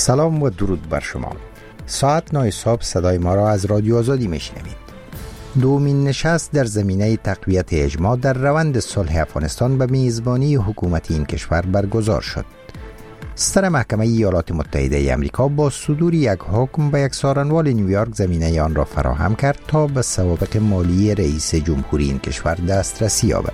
سلام و درود بر شما. ساعت 9 صبح صدای ما را از رادیو آزادی میشنوید. دومین نشست در زمینه تقویت اجماع در روند صلح افغانستان به میزبانی حکومت این کشور برگزار شد. ستر محکمه ایالات متحده آمریکا با صدور یک حکم به یک سارنوال نیویورک زمینه آن را فراهم کرد تا به سوابق مالی رئیس جمهوری این کشور دسترسی یابد.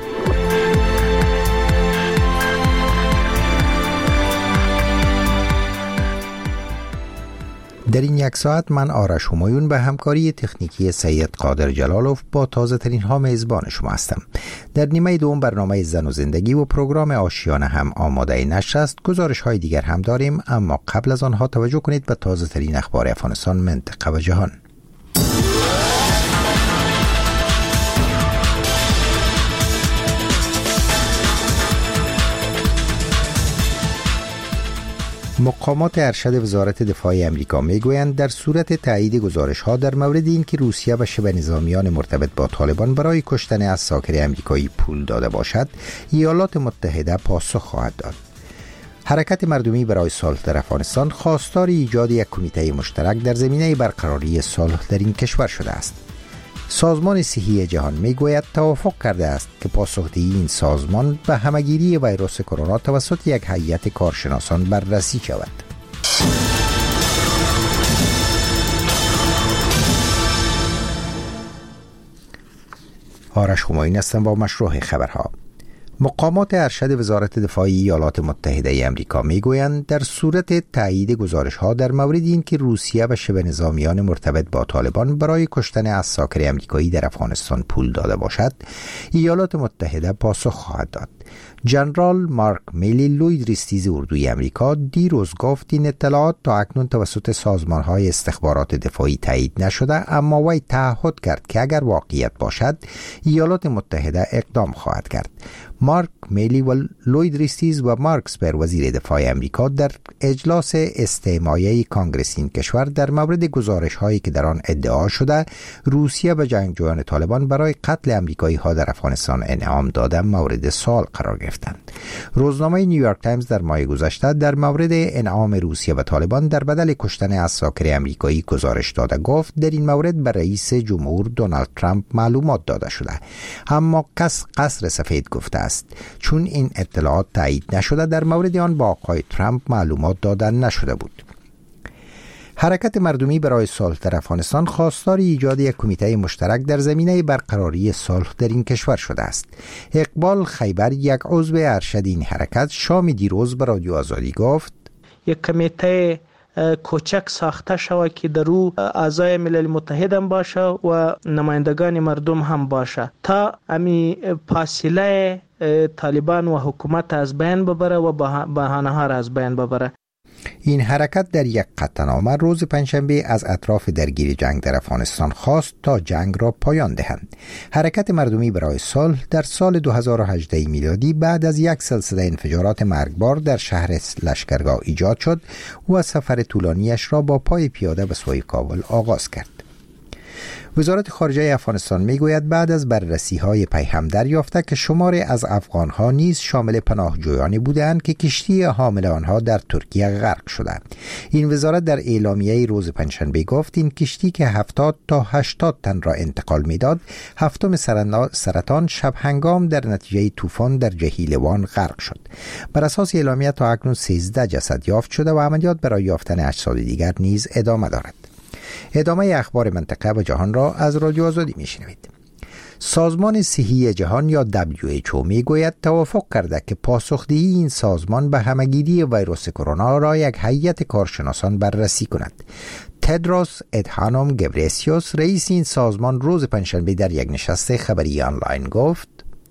در این یک ساعت من آرش همایون به همکاری تکنیکی سید قادر جلالوف با تازه ترین ها میزبان شما هستم. در نیمه دوم برنامه زن و زندگی و پروگرام آشیانه هم آماده نشر است. گزارش های دیگر هم داریم، اما قبل از آنها توجه کنید به تازه ترین اخبار افغانستان، منطقه و جهان. مقامات ارشد وزارت دفاع آمریکا میگویند در صورت تایید گزارش‌ها در مورد اینکه روسیه به شبه نظامیان مرتبط با طالبان برای کشتن عساکر آمریکایی پول داده باشد، ایالات متحده پاسخ خواهد داد. حرکت مردمی برای صلح در افغانستان خواستار ایجاد یک کمیته مشترک در زمینه برقراری صلح در این کشور شده است. سازمان صحی جهان میگوید توافق کرده است که پاسخدهی این سازمان به همهگیری ویروس کرونا توسط یک هیئت کارشناسان بررسی شود. آرش همایون هستم با مشروع خبرها. مقامات ارشد وزارت دفاع ایالات متحده آمریکا میگویند در صورت تایید گزارش‌ها در مورد اینکه روسیه به شبه نظامیان مرتبط با طالبان برای کشتن عساکر آمریکایی در افغانستان پول داده باشد، ایالات متحده پاسخ خواهد داد. جنرال مارک میلی، لوید ریستیز اردوی آمریکا، دیروز گفت این اطلاعات تا اکنون توسط سازمان‌های استخبارات دفاعی تایید نشده، اما وی تعهد کرد که اگر واقعیت باشد ایالات متحده اقدام خواهد کرد. مارک میلی و لوید ریستیز و مارک اسپر وزیر دفاع آمریکا در اجلاس استماعی کانگرس این کشور در مورد گزارش‌هایی که در آن ادعا شده روسیه به جنگجویان طالبان برای قتل آمریکایی‌ها در افغانستان انعام داده مورد سوال قرار گرفتند. روزنامه نیویورک تایمز در ماه گذشته در مورد انعام روسیه و طالبان در بدل کشتن عساکر آمریکایی گزارش داده گفت در این مورد به رئیس جمهور دونالد ترامپ معلومات داده شده، اما قصر سفید گفته است چون این اطلاعات تایید نشده در مورد آن با آقای ترامپ معلومات دادن نشده بود. حرکت مردمی برای صلح در افغانستان خواستار ایجاد یک کمیته مشترک در زمینه برقراری صلح در این کشور شده است. اقبال خیبر، یک عضو ارشد این حرکت، شام دیروز به رادیو آزادی گفت یک کمیته کوچک ساخته شود که در او اعضای ملل متحد هم باشه و نمایندگان مردم هم باشه تا امی فاصله طالبان و حکومت از بین ببره و بهانه ها را از بین ببره. این حرکت در یک قطعنامه روز پنجشنبه از اطراف درگیر جنگ در افغانستان خواست تا جنگ را پایان دهند. حرکت مردمی برای صلح در سال 2018 میلادی بعد از یک سلسله انفجارات مرگبار در شهر لشکرگاه ایجاد شد و سفر طولانیش را با پای پیاده به سوی کابل آغاز کرد. وزارت خارجه افغانستان میگوید بعد از بررسی‌های پیهم دریافته که شماری از افغان‌ها نیز شامل پناهجویانی بودند که کشتی حامل آنها در ترکیه غرق شده. این وزارت در اعلامیه روز پنجشنبه گفت این کشتی که 70 تا 80 تن را انتقال میداد، هفتم سرطان شب هنگام در نتیجه طوفان در جهیلوان غرق شد. بر اساس اعلامیه تا اکنون 13 جسد یافت شده و عملیات برای یافتن اجساد دیگر نیز ادامه دارد. ادامه اخبار منطقه و جهان را از رادیو آزادی میشنوید. سازمان صحی جهان یا WHO میگوید توافق کرده که پاسخدهی این سازمان به همهگیری ویروس کرونا را یک هیئت کارشناسان بررسی کند. تدروس ادهانوم گبریسیوس، رئیس این سازمان، روز پنجشنبه در یک نشست خبری آنلاین گفت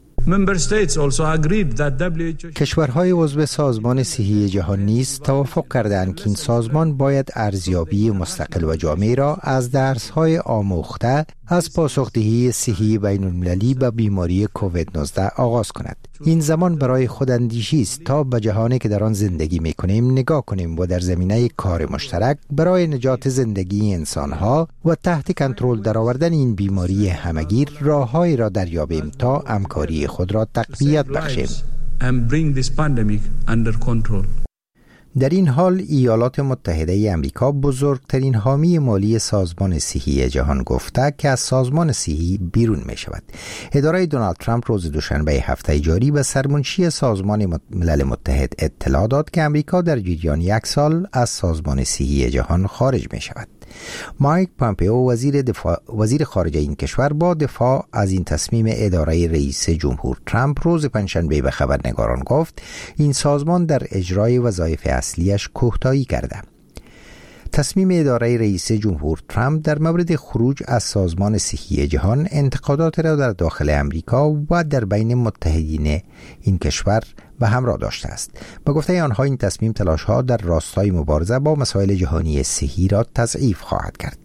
کشورهای عضو سازمان صحی جهان نیز توافق کردند که این سازمان باید ارزیابی مستقل و جامع را از درس‌های آموخته از پاسخدهی صحی بین المللی به بیماری کووید 19 آغاز کند. این زمان برای خوداندیشی است تا به جهانی که در آن زندگی می‌کنیم نگاه کنیم و در زمینه کار مشترک برای نجات زندگی انسان‌ها و تحت کنترل درآوردن این بیماری همگیر راه‌هایی را دریابیم تا همکاری خود را تقویت بخشیم. در این حال ایالات متحده ای آمریکا بزرگترین حامی مالی سازمان صحی جهان گفته که از سازمان صحی بیرون می شود. اداره دونالد ترامپ روز دوشنبه هفته جاری به سرمنشی سازمان ملل متحد اطلاع داد که آمریکا در جریان 1 سال از سازمان صحی جهان خارج می شود. مایک پامپئو وزیر خارجه این کشور با دفاع از این تصمیم اداره رئیس جمهور ترامپ روز پنجشنبه به خبرنگاران گفت این سازمان در اجرای وظایف اصلیش کوتاهی کرده. تصمیم اداره رئیس جمهور ترامپ در مورد خروج از سازمان صحی جهان انتقادات را در داخل امریکا و در بین متحدین این کشور به همراه داشته است. با گفته آنها این تصمیم تلاش‌ها در راستای مبارزه با مسائل جهانی صحی را تضعیف خواهد کرد.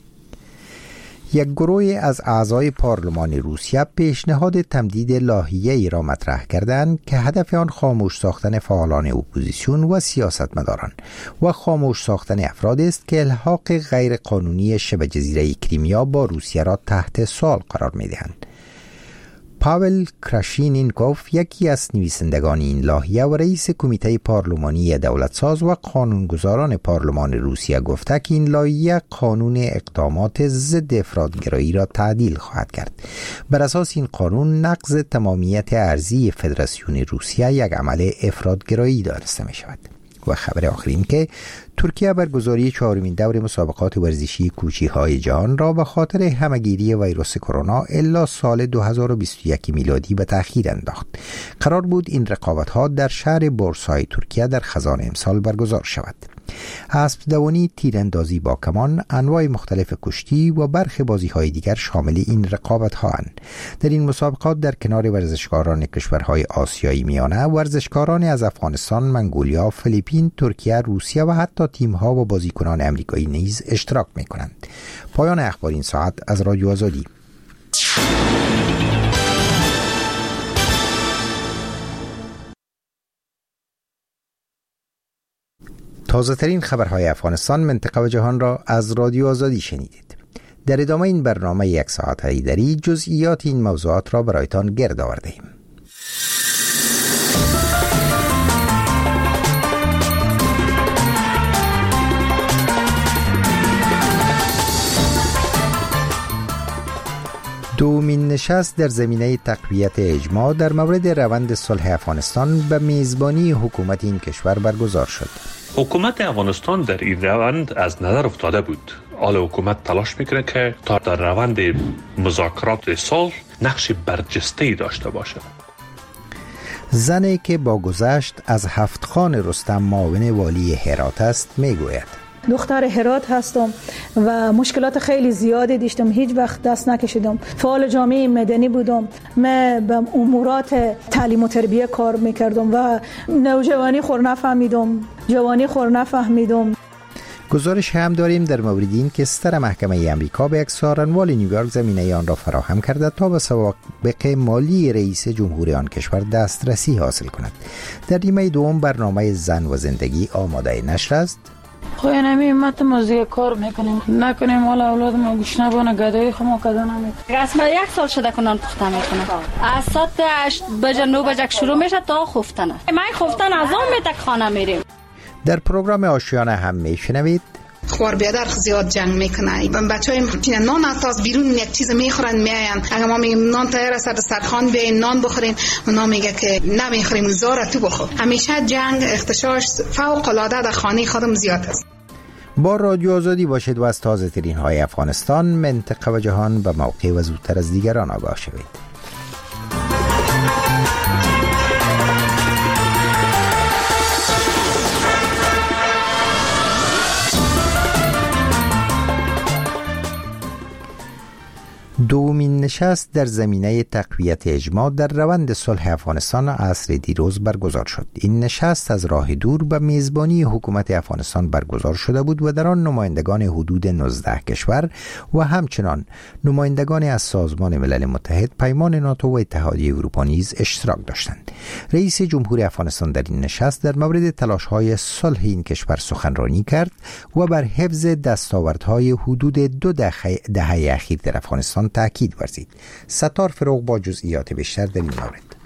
یک گروه از اعضای پارلمان روسیه پیشنهاد تمدید لایحه‌ای را مطرح کردند که هدف آن خاموش ساختن فعالان اپوزیسیون و سیاستمداران و خاموش ساختن افراد است که الحاق غیر قانونی شبه جزیره کریمیا با روسیه را تحت سوال قرار می‌دهند. پاول کراشینینکوف یکی از نویسندگان این لایحه و رئیس کمیته پارلمانی دولتساز و قانونگذاران پارلمان روسیه گفته که این لایحه قانون اقدامات ضد افراطگرایی را تعدیل خواهد کرد. بر اساس این قانون نقض تمامیت ارضی فدراسیون روسیه یک عمل افراطگرایی دانسته می شود. و خبر آخرین که ترکیه برگزاری 4مین دور مسابقات ورزشی کوچی‌های جهان را به خاطر همه‌گیری ویروس کرونا الا سال 2021 میلادی به تأخیر انداخت. قرار بود این رقابت‌ها در شهر بورسای ترکیه در خزان امسال برگزار شود. اسب دوانی، تیراندازی با کمان، انواع مختلف کشتی و برخی بازی‌های دیگر شامل این رقابت‌ها اند. در این مسابقات در کنار ورزشکاران کشورهای آسیایی میانه، ورزشکاران از افغانستان، منگولیا، فیلیپین، ترکیه، روسیه و حتی تیم‌ها و بازیکنان آمریکایی نیز اشتراک می‌کنند. پایان اخبار این ساعت از رادیو آزادی. تازه ترین خبرهای افغانستان، منطقه و جهان را از رادیو آزادی شنیدید. در ادامه این برنامه 1 ساعت هیدری جزئیات این موضوعات را برایتان گرد آورده‌ایم. دومین نشست در زمینه تقویت اجماع در مورد روند صلح افغانستان به میزبانی حکومت این کشور برگزار شد. حکومت افغانستان در این روند از نظر افتاده بود. حالا حکومت تلاش میکنه که تا در روند مذاکرات صلح نقش برجسته‌ای داشته باشد. زنی که با گذشت از هفتخان رستم معاون والی هرات است میگوید: دختر هرات هستم و مشکلات خیلی زیادی داشتم، هیچ وقت دست نکشیدم. فعال جامعه مدنی بودم، من به امورات تعلیم و تربیه کار میکردم و نوجوانی خور نفهمیدم، جوانی خور نفهمیدم. گزارش هم داریم در مورد این که ستر محکمه آمریکا به یک سارنوال نیویورک زمینه آن را فراهم کرده تا به سوابق مالی رئیس جمهور آن کشور دسترسی حاصل کند. در نیمه دوم برنامه زن و زندگی آماده نشر است. خوی نمی مت مزه کار میکنیم، نکنیم حالا اولاد ما گوش نبانه گدایی خما کدا نمیکنیم. اصلا 1 سال شده کنان پخته میکنم. از ساعت 8 بجه 9 بجه شروع میشه تا خفتنه. من خفتن از اون میتک خانه میریم. در پروگرام آشیانه هم میشنوید خوار بیادر زیاد جنگ میکنه. بچه‌ها میگن نان از بیرون یک چیز میخورن میاین. اگه ما میگیم نان تیار است سرخان بیاین نان بخورین، اونا میگه که نمیخوریم زارا تو بخور. همیشه جنگ اختشاش فوق العاده در خانه خودم زیاد است. با رادیو آزادی باشید و از تازه ترین های افغانستان، منطقه و جهان به موقع و زودتر از دیگران آگاه شوید. دومین نشست در زمینه تقویت اجماع در روند صلح افغانستان عصر دیروز برگزار شد. این نشست از راه دور به میزبانی حکومت افغانستان برگزار شده بود و در آن نمایندگان حدود 19 کشور و همچنان نمایندگان از سازمان ملل متحد، پیمان ناتو و اتحادیه اروپا نیز اشتراک داشتند. رئیس جمهور افغانستان در این نشست در مورد تلاش‌های صلح این کشور سخنرانی کرد و بر حفظ دستاوردهای حدود 2 دهه اخیر در افغانستان تاکید ورزید. ستار فروغ با جزئیات بیشتر در این مورد.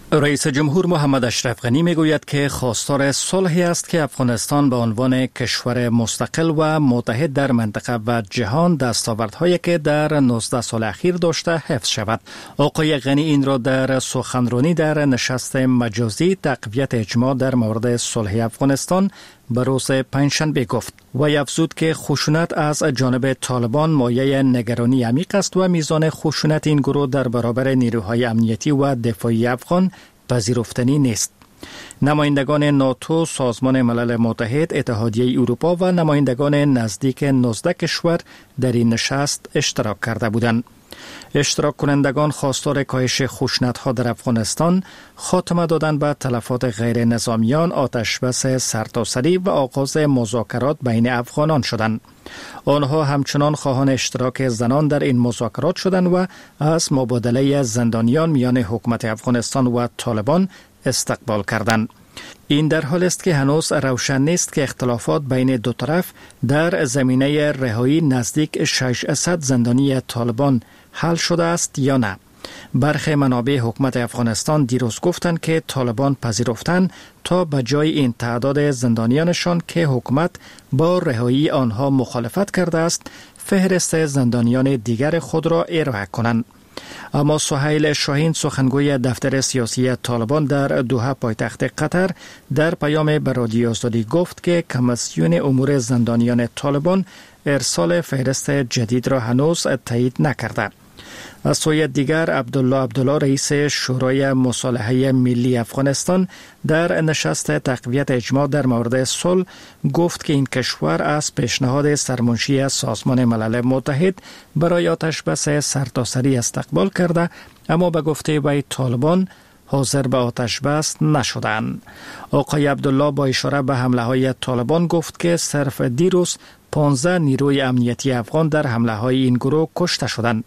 رئیس جمهور محمد اشرف غنی میگوید که خواستار صلحی است که افغانستان به عنوان کشور مستقل و متحد در منطقه و جهان دستاوردهایی که در 19 سال اخیر داشته حفظ شود. آقای غنی این را در سخنرانی در نشست مجازی تقویت اجماع در مورد صلح افغانستان به روز پنجشنبه گفت و افزود که خشونت از جانب طالبان مایه نگرانی عمیق است و میزان خشونت این گروه در برابر نیروهای امنیتی و دفاعی افغان پذیرفتنی نیست. نمایندگان ناتو، سازمان ملل متحد، اتحادیه اروپا و نمایندگان نزدیک 19 کشور در این نشست اشتراک کرده بودند. اشتراک کنندگان خواستار کاهش خشونت‌ها در افغانستان، خاتمه دادن به تلفات غیر نظامیان، آتشبس سرتاسری و آغاز مذاکرات بین افغانان شدند. آنها همچنان خواهان اشتراک زنان در این مذاکرات شدند و از مبادله زندانیان میان حکومت افغانستان و طالبان استقبال کردند. این در حال است که هنوز روشن نیست که اختلافات بین دو طرف در زمینه رهایی نزدیک 600 زندانی طالبان حل شده است یا نه. برخی منابع حکومت افغانستان دیروز گفتند که طالبان پذیرفتند تا به جای این تعداد زندانیانشان که حکومت با رهایی آنها مخالفت کرده است، فهرست زندانیان دیگر خود را ارائه کنند. اما سهیل شاهین، سخنگوی دفتر سیاسی طالبان در دوحه پایتخت قطر، در پیام به رادیو آزادی گفت که کمیسیون امور زندانیان طالبان ارسال فهرست جدید را هنوز تایید نکرده. از سوی دیگر عبدالله رئیس شورای مصالحه ملی افغانستان در نشست تقویت اجماع در مورد صلح گفت که این کشور از پیشنهاد سرمنشی سازمان ملل متحد برای آتشبس سرتاسری استقبال کرده، اما به گفته وی طالبان حاضر به آتشبس نشدند. آقای عبدالله با اشاره به حمله های طالبان گفت که صرف دیروز 15 نیروی امنیتی افغان در حمله های این گروه کشته شدند.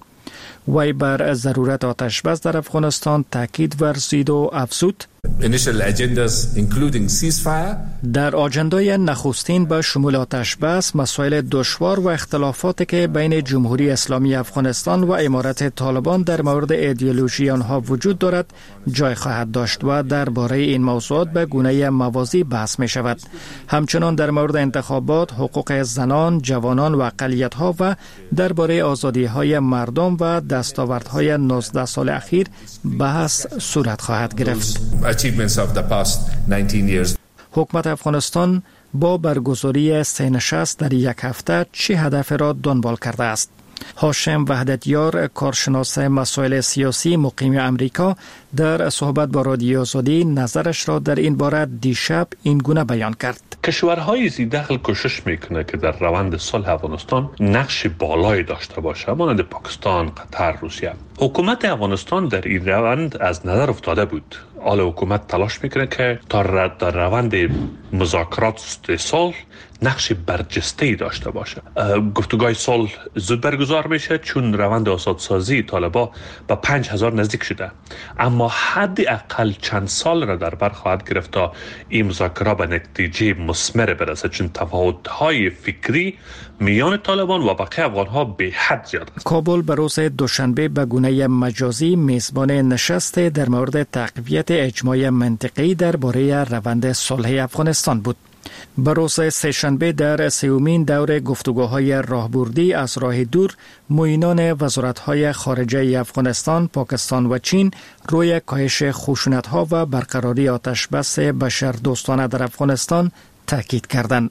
وی بر ضرورت آتشبس در افغانستان تاکید ورزید و افزود در آجندای نخستین به شمول آتشبس، مسائل دشوار و اختلافاتی که بین جمهوری اسلامی افغانستان و امارت طالبان در مورد ایدئولوژی آنها وجود دارد جای خواهد داشت و درباره این موضوعات به گونه موازی بحث می شود. همچنان در مورد انتخابات، حقوق زنان، جوانان و اقلیت‌ها و درباره آزادی‌های مردم و دستاوردهای 19 سال اخیر بحث صورت خواهد گرفت. حکومت افغانستان با برگزاری 3 نشست در یک هفته چه هدف را دنبال کرده است؟ هاشم وحدتیار، کارشناس مسائل سیاسی مقیم امریکا، در صحبت با رادیو آزادی نظرش را در این باره دیشب این گونه بیان کرد. کشورهای ذی‌دخل کوشش میکنه که در روند صلح افغانستان نقش بالایی داشته باشه، مانند پاکستان، قطر، روسیه. حکومت افغانستان در این روند از نظر افتاده بود. حالا حکومت تلاش میکنه که تا در روند مذاکرات صلح نقش برجسته‌ای داشته باشه. گفتگوهای صلح زود برگزار میشه چون روند آزادسازی طالبان به 5000 نزدیک شده، اما حداقل چند سال را در بر خواهد گرفت تا این مذاکرات به نتیجه مثمر برسه، چون تفاوت‌های فکری میان طالبان و بقیه افغان‌ها به حد زیاد است. کابل به روز دوشنبه به گونه مجازی میزبان نشست در مورد تقویت اجماع منطقه‌ای درباره روند صلح افغانستان بود. به روز سه‌شنبه در 3مین دور گفتگوهای راهبردی از راه دور، معینان وزارت‌های خارجه افغانستان، پاکستان و چین روی کاهش خشونت‌ها و برقراری آتشبس بشردوستانه در افغانستان تاکید کردند.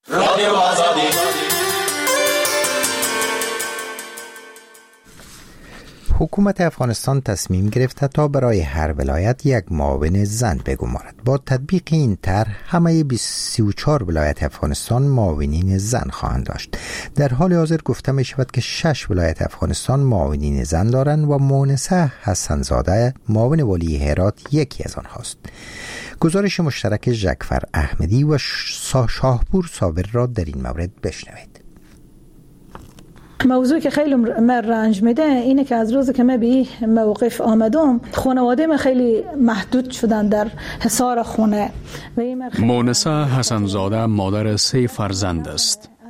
حکومت افغانستان تصمیم گرفته تا برای هر ولایت یک معاون زن بگمارد. با تطبیق این طرح همه 34 ولایت افغانستان معاونین زن خواهند داشت. در حال حاضر گفته می شود که 6 ولایت افغانستان معاونین زن دارند و مونسه حسنزاده معاون والی هرات یکی از آنهاست. گزارش مشترک ژکفر احمدی و شاهپور صابر را در این مورد بشنوید. موضوعی که خیلی من رنج میده اینه که از روزی که من به این موقف آمدم، خانواده من خیلی محدود شدن در حصار خونه. مونسه حسنزاده مادر 3 فرزند است.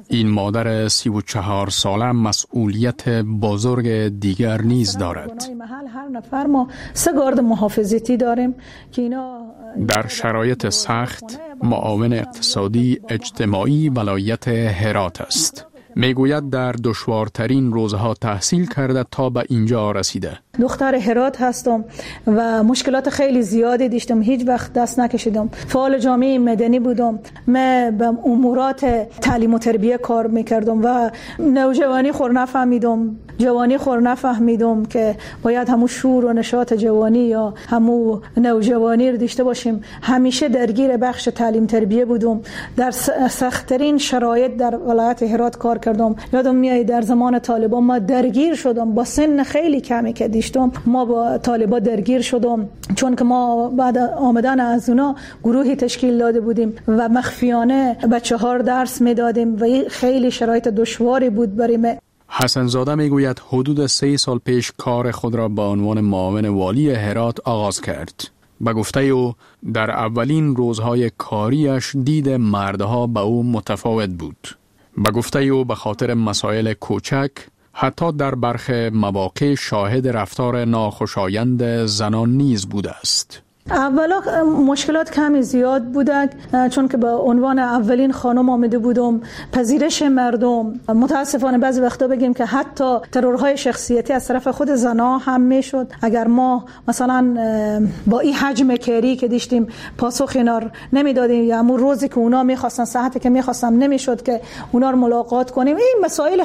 این مادر 34 ساله مسئولیت بزرگ دیگر نیز دارد. محل هر نفر ما 3 گارد محافظتی داریم که اینا در شرایط سخت معاون اقتصادی اجتماعی ولایت هرات است. میگوید در دشوارترین روزها تحصیل کرده تا به اینجا رسیده. دختر هرات هستم و مشکلات خیلی زیادی داشتم، هیچ وقت دست نکشیدم. فعال جامعه مدنی بودم، من به امورات تعلیم و تربیه کار میکردم و نوجوانی خور نفهمیدم، جوانی خور نفهمیدم که باید همون شور و نشاط جوانی یا همون نوجوانی رو داشته باشیم. همیشه درگیر بخش تعلیم تربیه بودم، در سخت‌ترین شرایط در ولایت هرات کار کردم. یادم میاد در زمان طالبان ما درگیر شدم، با سن خیلی کمی که داشتم ما با طالبان درگیر شدم، چون که ما بعد آمدن از اونا گروهی تشکیل داده بودیم و مخفیانه بچه‌ها درس میدادیم و خیلی شرایط دشواری بود برای ما. حسن زاده میگوید حدود 3 سال پیش کار خود را به عنوان معاون والی هرات آغاز کرد. به گفته او در اولین روزهای کاریش دید مردها به او متفاوت بود. به گفته او به خاطر مسائل کوچک حتی در برخی مواقع شاهد رفتار ناخوشایند زنان نیز بوده است. اولا مشکلات کمی زیاد بوده، چون که به عنوان اولین خانم آمده بودم. پذیرش مردم متاسفانه بعضی وقتا بگیم که حتی ترورهای شخصیتی از طرف خود زنها هم میشد. اگر ما مثلا با این حجم کاری که داشتیم پاسخ اینا نمیدادیم یا همون روزی که اونا میخواستن، ساعتی که میخواستم، نمیشد که اونا رو ملاقات کنیم. این مسائل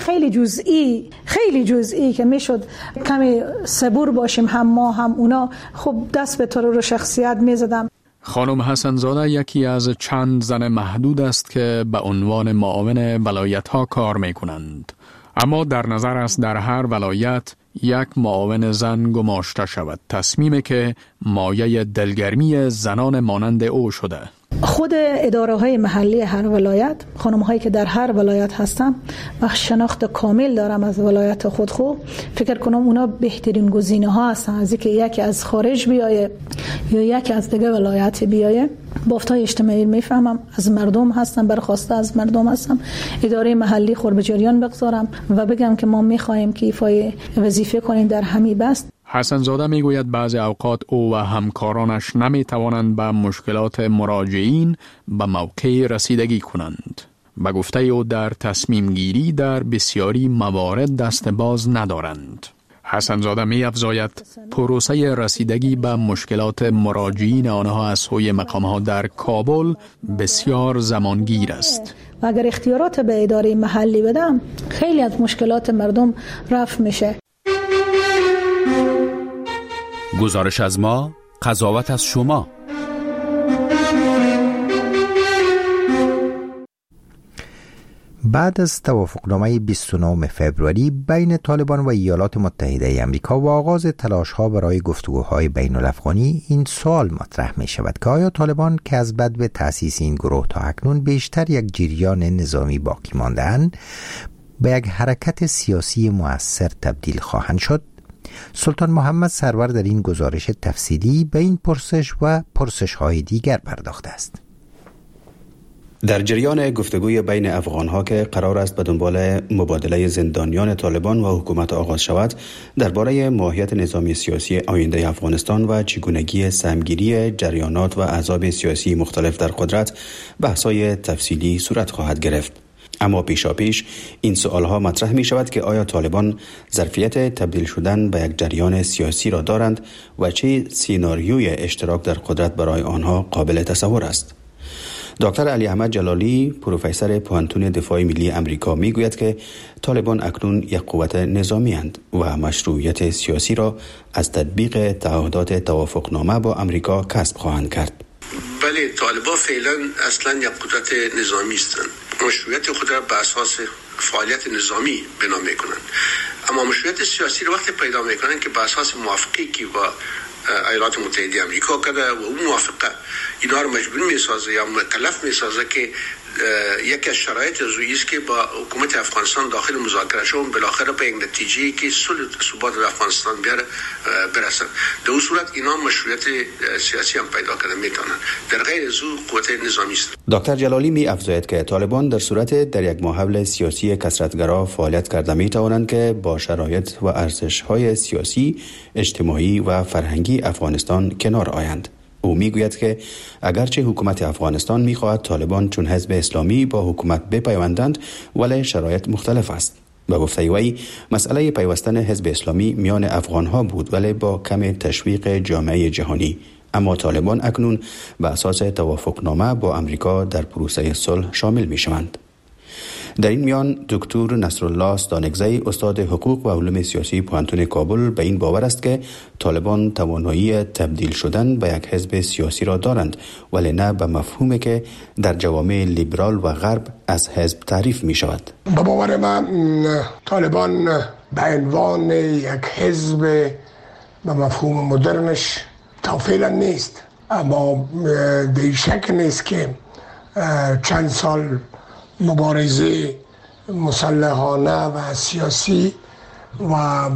خیلی جزئی که میشد کمی صبور باشیم، هم ما هم اونا. خب دست به ترور شخصیت میزدم. خانم حسن زاده یکی از چند زن محدود است که به عنوان معاون ولایت ها کار می کنند. اما در نظر است در هر ولایت یک معاون زن گماشته شود. تصمیمی که مایه دلگرمی زنان مانند او شده. خود اداره های محلی هر ولایت، خانم هایی که در هر ولایت هستن و شناخت کامل دارم از ولایت خود، فکر کنم اونا بهترین گزینه ها هستن از اینکه یکی از خارج بیایه یا یکی از دیگه ولایت بیایه. بافت‌های اجتماعی میفهمم، از مردم هستم، برخواسته از مردم هستم. اداره محلی خور به جریان بگذارم و بگم که ما میخوایم که ایفای وظیفه کنیم در همین بست. حسن زاده میگوید بعضی اوقات او و همکارانش نمیتوانند به مشکلات مراجعین به موقع رسیدگی کنند. به گفته او در تصمیم گیری در بسیاری موارد دست باز ندارند. حسن زاده می افزاید پروسه رسیدگی به مشکلات مراجعین آنها از سوی مقامها در کابل بسیار زمانگیر است. و اگر اختیارات به اداره محلی بدم، خیلی از مشکلات مردم رفع میشه. گزارش از ما، قضاوت از شما. بعد از توافقنامه 29 فوریه بین طالبان و ایالات متحده آمریکا و آغاز تلاش‌ها برای گفتگوهای بین الافغانی، این سوال مطرح می شود که آیا طالبان که از بدو تأسیس این گروه تا اکنون بیشتر یک جریان نظامی باقی مانده‌اند، به یک حرکت سیاسی مؤثر تبدیل خواهند شد؟ سلطان محمد سرور در این گزارش تفصیلی به این پرسش و پرسش‌های دیگر پرداخته است. در جریان گفتگوی بین افغانها که قرار است به دنبال مبادله زندانیان طالبان و حکومت آغاز شود، درباره ماهیت نظامی سیاسی آینده افغانستان و چگونگی سهمگیری جریانات و احزاب سیاسی مختلف در قدرت بحث‌های تفصیلی صورت خواهد گرفت. اما پیشاپیش این سوالها مطرح می شود که آیا طالبان ظرفیت تبدیل شدن به یک جریان سیاسی را دارند و چه سیناریوی اشتراک در قدرت برای آنها قابل تصور است؟ دکتر علی احمد جلالی، پروفسور پوهنتون دفاع ملی آمریکا، می گوید که طالبان اکنون یک قوت نظامی اند و مشروعیت سیاسی را از تطبیق تعهدات توافقنامه با آمریکا کسب خواهند کرد. بله، طالبان فعلا اصلا یک قدرت نظامی هستند. مشروعیت خود را بر اساس فعالیت نظامی بنا میکنند، اما مشروعیت سیاسی را وقتی پیدا میکنند که بر اساس موافقتی که با ایالات متحده آمریکا کرده و اون موافقه اینا رو مجبور میسازه یا مکلف میسازه که یکی از شرایط رویی است که با حکومت افغانستان داخل مذاکره شون بالاخره به یک نتیجه که صلح ثبات در افغانستان بیاره برسن. در اون صورت اینا مشروعیت سیاسی هم پیدا کرده میتونن. در غیر از او قوت نظامی است. دکتر جلالی می افزاید که طالبان در صورت در یک ماحول سیاسی کثرت‌گرا فعالیت کرده می توانند که با شرایط و ارزش‌های سیاسی، اجتماعی و فرهنگی افغانستان کنار آیند. او میگوید که اگرچه حکومت افغانستان میخواهد طالبان چون حزب اسلامی با حکومت بپیوندند، ولی شرایط مختلف است. به گفته وی مسئله پیوستن حزب اسلامی میان افغانها بود، ولی با کم تشویق جامعه جهانی. اما طالبان اکنون به اساس توافقنامه با امریکا در پروسه صلح شامل میشوند. در این میان دکتر نصرالله استانکزی استاد حقوق و علوم سیاسی پوهنتون کابل به این باور است که طالبان توانایی تبدیل شدن به یک حزب سیاسی را دارند، ولی نه به مفهومی که در جوامع لیبرال و غرب از حزب تعریف می شود. به باور من طالبان به عنوان یک حزب به مفهوم مدرنش تا فعلا نیست، اما در شک نیست که چند سال مبارزه مسلحانه و سیاسی و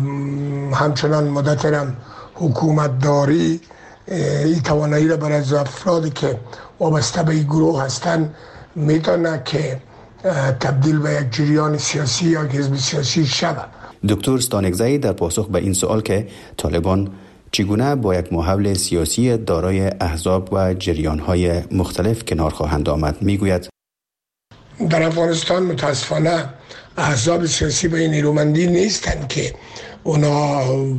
همچنان مدترم حکومت داری این توانایی را برای افرادی که وابسته به این گروه هستند میتونه که تبدیل به یک جریان سیاسی یا حزب سیاسی شود. دکتر استانکزی در پاسخ به این سوال که طالبان چگونه با یک ماحول سیاسی دارای احزاب و جریان‌های مختلف کنار خواهند آمد میگوید: در افغانستان متاسفانه احزاب سیاسی به این نیرومندی نیستند که اونا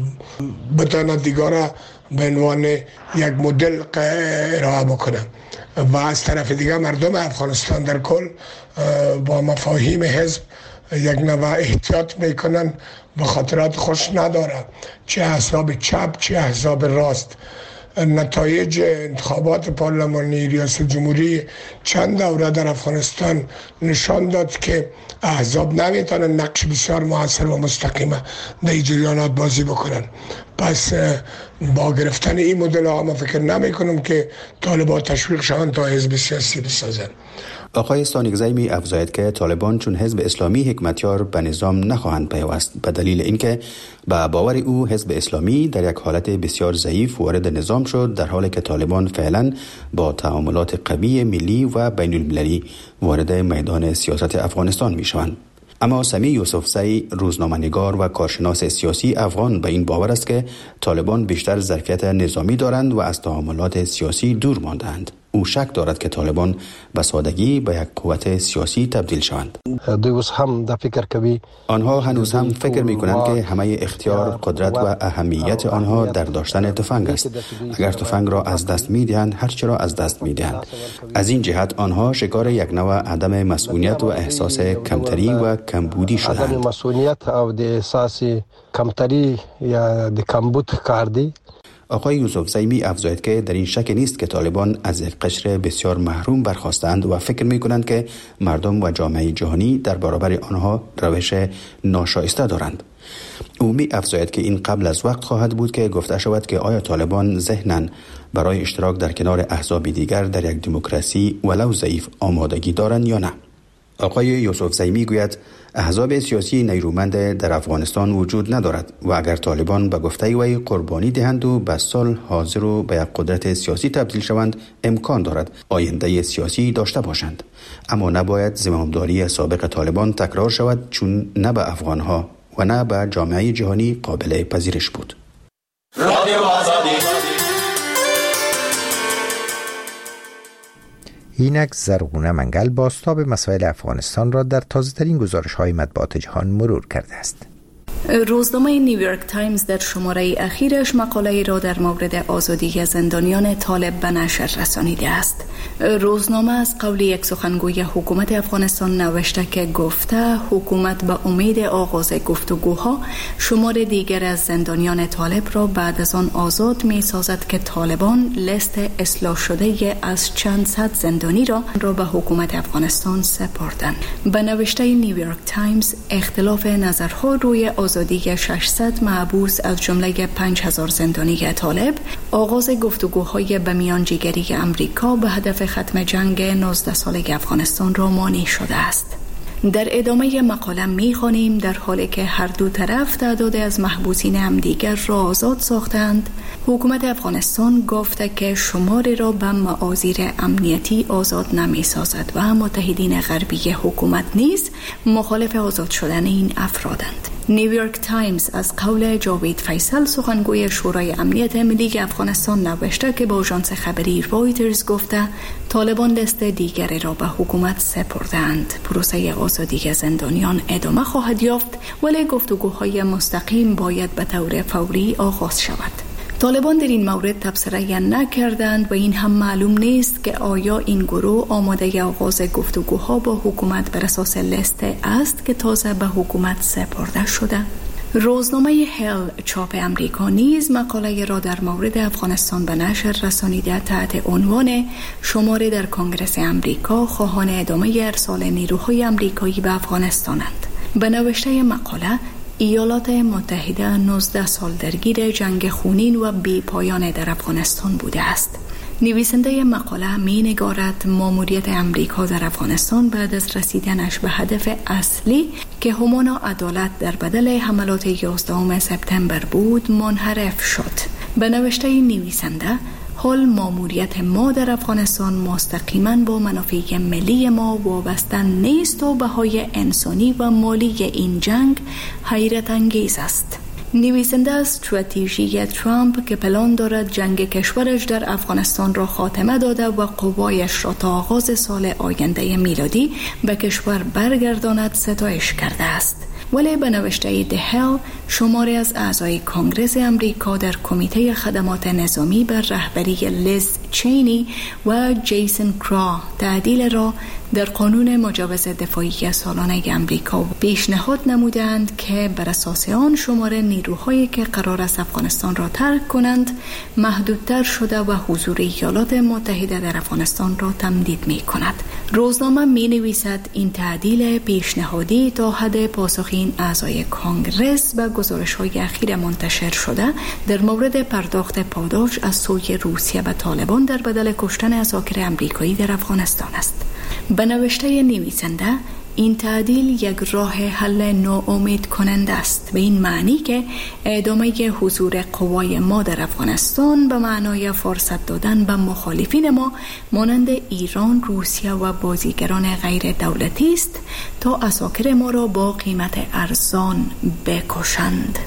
بتانند دیگه به عنوان یک مدل ارائه بکنند و از طرف دیگه مردم افغانستان در کل با مفاهیم حزب یک نوع احتیاط میکنن و خاطرات خوش نداره، چه احزاب چپ چه احزاب راست. نتایج انتخابات پارلمانی ریاست جمهوری چند دوره در افغانستان نشان داد که احزاب نمیتونن نقش بسیار موثر و مستقیم در جریانات بازی بکنن. پس با گرفتن این مدل ها ما فکر نمی کنم که طالبان تشویق شوند تا حزب سیاسی بسازن. آقای استانکزی می افزاید که طالبان چون حزب اسلامی حکمتیار به نظام نخواهند پیوست، به دلیل اینکه به باور او حزب اسلامی در یک حالت بسیار ضعیف وارد نظام شد، در حالی که طالبان فعلا با تعاملات قوی ملی و بین المللی وارد میدان سیاست افغانستان می شوند. اما سمی یوسفزی روزنامه‌نگار و کارشناس سیاسی افغان به این باور است که طالبان بیشتر ظرفیت نظامی دارند و از تعاملات سیاسی دور مانده‌اند. او شک دارد که طالبان به سادگی به یک قوت سیاسی تبدیل شوند. آنها هنوز هم فکر می‌کنند که همه اختیار، قدرت و اهمیت آنها در داشتن تفنگ است. اگر تفنگ را از دست می‌دهند، هر چه را از دست می‌دهند. از این جهت آنها شکار یک نوع عدم مسئولیت و احساس کمتری و کمبودی شدند. عدم مسئولیت او د احساس کمتری یا د کمبود کردی. آقای یوسفزی می افزاید که در این شک نیست که طالبان از یک قشر بسیار محروم برخاستند و فکر می کنند که مردم و جامعه جهانی در برابر آنها روش ناشایسته دارند. او می افزاید که این قبل از وقت خواهد بود که گفته شود که آیا طالبان ذهناً برای اشتراک در کنار احزاب دیگر در یک دموکراسی ولو ضعیف آمادگی دارند یا نه. آقای یوسفزی می گوید احزاب سیاسی نیرومند در افغانستان وجود ندارد و اگر طالبان به گفته وی قربانی دهند و به صلح حاضر و به یک قدرت سیاسی تبدیل شوند، امکان دارد آینده سیاسی داشته باشند. اما نباید زمامداری سابق طالبان تکرار شود، چون نه به افغانها و نه به جامعه جهانی قابل پذیرش بود. اینک زرغونه منگل بازتاب مسائل افغانستان را در تازه‌ترین گزارش‌های مطبوعات جهان مرور کرده است. روزنامه نیویورک تایمز در شماره اخیرش مقاله را در مورد آزادی زندانیان طالب به نشر رسانیده است. روزنامه از قول یک سخنگوی حکومت افغانستان نوشته که گفته حکومت به امید آغاز گفتگوها شمار دیگر از زندانیان طالب را بعد از آن آزاد می سازد که طالبان لیست اصلاح شده از چند صد زندانی را به حکومت افغانستان سپردند. به نوشته نیویورک تایمز اختلاف نظرها روی آزادی آزادی 600 محبوس از جمله 5000 زندانی طالب، آغاز گفتگوهای به میانجیگری امریکا به هدف ختم جنگ 19 ساله افغانستان را مانع شده است. در ادامه مقاله می‌خوانیم در حالی که هر دو طرف تعداد از محبوسین همدیگر را آزاد ساختند، حکومت افغانستان گفته که شماری را به معاذیر امنیتی آزاد نمی‌سازد و متحدین غربی حکومت نیز مخالف آزاد شدن این افرادند. نیویورک تایمز از قول جاوید فیصل سخنگوی شورای امنیت ملی افغانستان نوشته که با آژانس خبری رایترز گفته طالبان دست دیگری را به حکومت سپردند. پروسه آزادی زندانیان ادامه خواهد یافت ولی گفتگوهای مستقیم باید به طور فوری آغاز شود. طالبان در این مورد تبصره نکردند و این هم معلوم نیست که آیا این گروه آماده آغاز گفتگوها با حکومت بر اساس لیست است که تازه به حکومت سپرده شده. روزنامه هیل چاپ امریکا نیز مقاله را در مورد افغانستان به نشر رسانیده تحت عنوان شماری در کنگره امریکا خواهان ادامه ارسال نیروهای امریکایی به افغانستانند. به نوشته مقاله، ایالات متحده 19 سال درگیر جنگ خونین و بی پایان در افغانستان بوده است. نویسنده مقاله می نگارد ماموریت امریکا در افغانستان بعد از رسیدنش به هدف اصلی که همانا عدالت در بدل حملات 11 سپتامبر بود منحرف شد. به نوشته نویسنده، حال ماموریت ما در افغانستان مستقیما با منافع ملی ما وابسته نیست و بهای انسانی و مالی این جنگ حیرت انگیز است. نویسنده استراتژی ترامپ که پلان دارد جنگ کشورش در افغانستان را خاتمه داده و قوایش را تا آغاز سال آینده میلادی به کشور برگرداند ستایش کرده است. ولی به نوشته دهل، شماری از اعضای کنگره امریکا در کمیته خدمات نظامی بر رهبری لیز چینی و جیسن کرا تعدیل را در قانون مجوز دفاعی سالانه امریکا پیشنهاد نمودند که بر اساس آن شمار نیروهایی که قرار است افغانستان را ترک کنند محدودتر شده و حضور ایالات متحده در افغانستان را تمدید می کند. روزنامه می نویسد این تعدیل پیشنهادی تا حد پاسخ این اعضای کنگرس به گزارش‌های اخیر منتشر شده در مورد پرداخت پاداش از سوی روسیه به طالبان در بدل کشتن اساکر امریکایی در افغانستان است. به نوشته نویسنده، این تعدیل یک راه حل ناامید کننده است، به این معنی که ادامه حضور قوای ما در افغانستان به معنای فرصت دادن به مخالفین ما مانند ایران، روسیه و بازیگران غیر دولتی است تا اساکر ما را با قیمت ارزان بکشند.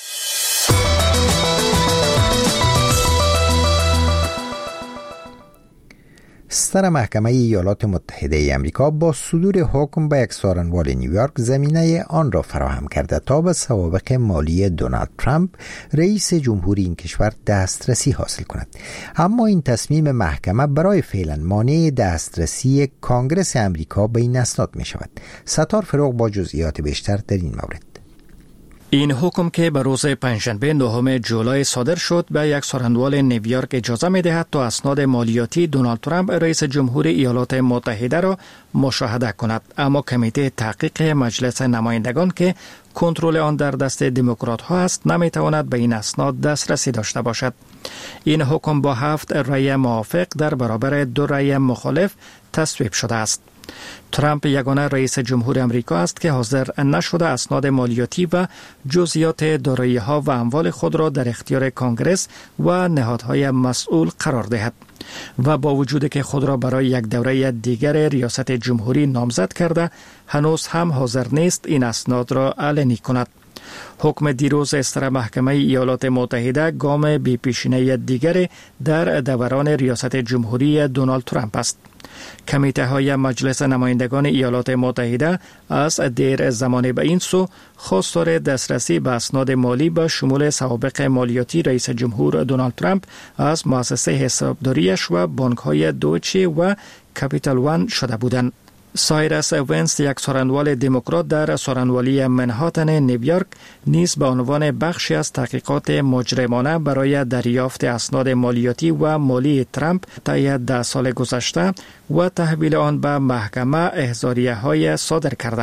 ستر محکمه ایالات متحده امریکا با صدور حکم به یک سارنوال نیویورک زمینه آن را فراهم کرده تا به سوابق مالی دونالد ترامپ رئیس جمهوری این کشور دسترسی حاصل کند. اما این تصمیم محکمه برای فعلا مانع دسترسی کنگره امریکا به این اسناد می شود. ستار فروغ با جزئیات بیشتر در این مورد. این حکم که به روز پنجشنبه 9 جولای صادر شد به یک سارنوال نیویورک اجازه می‌دهد تا اسناد مالیاتی دونالد ترامپ رئیس جمهوری ایالات متحده را مشاهده کند، اما کمیته تحقیق مجلس نمایندگان که کنترل آن در دست دموکرات ها است نمیتواند به این اسناد دسترسی داشته باشد. این حکم با 7 رأی موافق در برابر 2 رأی مخالف تصویب شده است. ترامپ یگانه رئیس جمهور امریکا است که حاضر نشده اسناد مالیاتی و جزئیات دارایی‌ها و اموال خود را در اختیار کنگره و نهادهای مسئول قرار دهد و با وجودی که خود را برای یک دوره دیگر ریاست جمهوری نامزد کرده هنوز هم حاضر نیست این اسناد را علنی کند. حکم دیروز ستر محکمه ایالات متحده گام بی پیشینه دیگر در دوران ریاست جمهوری دونالد ترامپ است. کمیته های مجلس نمایندگان ایالات متحده از دیر زمانی به این سو خواستار دسترسی به اسناد مالی به شمول سوابق مالیاتی رئیس جمهور دونالد ترامپ از مؤسسه حسابداریش و بانک های دویچه و کپیتال وان شده بودند. سایرس ونس، یک سارنوال دموکرات در سارنوالی منهاتن نیویورک، نیز به عنوان بخشی از تحقیقات مجرمانه برای دریافت اسناد مالیاتی و مالی ترامپ طی 10 سال گذشته و تحویل آن به محکمه احضاریه‌های صادر کرده است.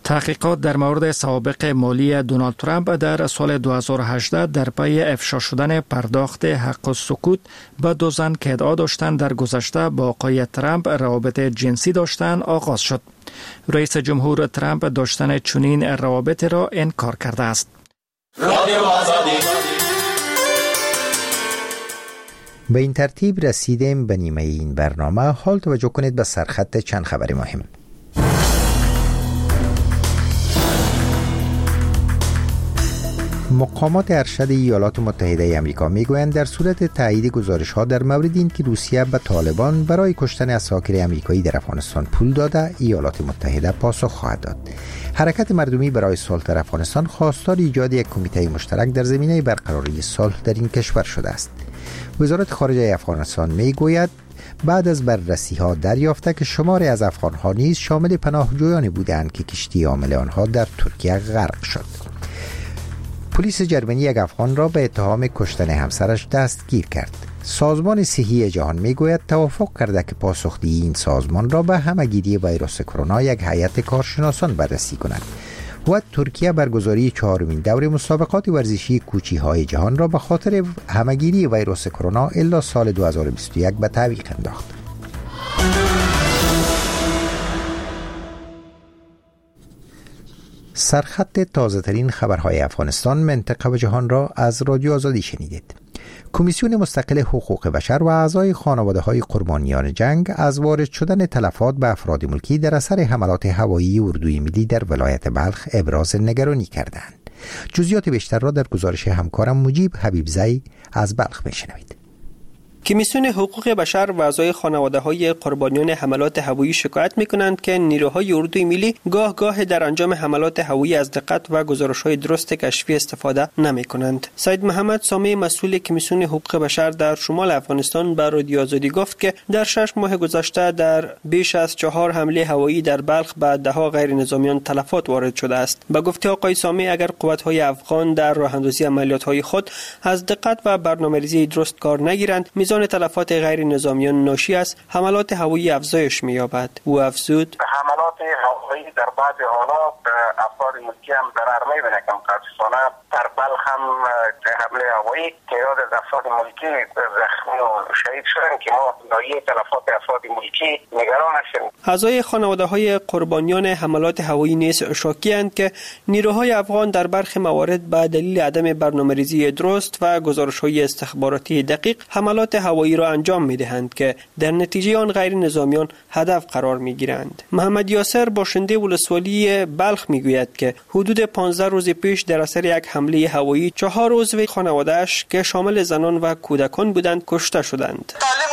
تحقیقات در مورد سوابق مالی دونالد ترامپ در سال 2018 در پی افشا شدن پرداخت حق السکوت به دو زن که ادعا داشتند در گذشته با آقای ترامپ روابط جنسی داشتند آغاز شد. رئیس جمهور ترامپ داشتن چنین روابط را انکار کرده است. به این ترتیب رسیدیم به نیمه این برنامه. حال توجه کنید به سرخط چند خبر مهم. مقامات ارشد ایالات متحده آمریکا میگویند در صورت تایید گزارش‌ها در مورد اینکه روسیه به طالبان برای کشتن اساکر آمریکایی در افغانستان پول داده، ایالات متحده پاسخ خواهد داد. حرکت مردمی برای صلح در افغانستان خواستار ایجاد یک کمیته مشترک در زمینه برقراری صلح در این کشور شده است. وزارت خارجه افغانستان میگوید بعد از بررسی‌ها دریافته که شماری از افغان‌ها نیز شامل پناهجویانی بودند که کشتی حامل آنها در ترکیه غرق شد. پلیس جرمنی یک افغان را به اتهام کشتن همسرش دستگیر کرد. سازمان صحی جهان میگوید توافق کرده که پاسخدهی این سازمان را به همه‌گیری ویروس کرونا یک هیئت کارشناسان بررسی کند. و ترکیه برگزاری 4مین دور مسابقات ورزشی کوچی‌های جهان را به خاطر همه‌گیری ویروس کرونا الی سال 2021 به تعویق انداخت. سرخط تازه‌ترین خبرهای افغانستان، منطقه و جهان را از رادیو آزادی شنیدید. کمیسیون مستقل حقوق بشر و اعضای خانواده‌های قربانیان جنگ از وارد شدن تلفات به افراد ملکی در اثر حملات هوایی اردوی ملی در ولایت بلخ ابراز نگرانی کردند. جزئیات بیشتر را در گزارش همکارم مجیب حبیبزی از بلخ بشنوید. کمیسیون حقوق بشر و اعضای خانواده‌های قربانیان حملات هوایی شکایت می‌کنند که نیروهای اردوی ملی گاه در انجام حملات هوایی از دقت و گزارش‌های درست کشفی استفاده نمی‌کنند. سید محمد سامی مسئول کمیسیون حقوق بشر در شمال افغانستان به رادیو آزادی گفت که در 6 ماه گذشته در بیش از 4 حمله هوایی در بلخ به ده‌ها غیر نظامیان تلفات وارد شده است. به گفته آقای سامی اگر قوت‌های افغان در راه‌اندازی عملیات‌های خود از دقت و برنامه‌ریزی درست کار نگیرند، میزان تلفات غیر نظامیان ناشی از حملات هوایی افزایش می‌یابد. او افزود حملات هوایی در بعض حالات افراد ملکی هم ضرر می‌بینه که متأسفانه در بلخ هم حمله هوایی تعداد از افراد ملکی زخمی و شهید شدن که ما ناحیه تلفات افراد ملکی نگران هستیم. اعضای خانواده‌های قربانیان حملات هوایی نیز شاکی‌اند که نیروهای افغان در برخی موارد به دلیل عدم برنامه‌ریزی درست و گزارش‌های استخباراتی دقیق حملات هوایی را انجام می‌دهند که در نتیجه آن غیر نظامیان هدف قرار می‌گیرند. محمد یاسر باشنده ولسوالی بلخ می‌گوید که حدود 15 روز پیش در اثر یک حمله هوایی 4 عضو خانواده‌اش که شامل زنان و کودکان بودند کشته شدند.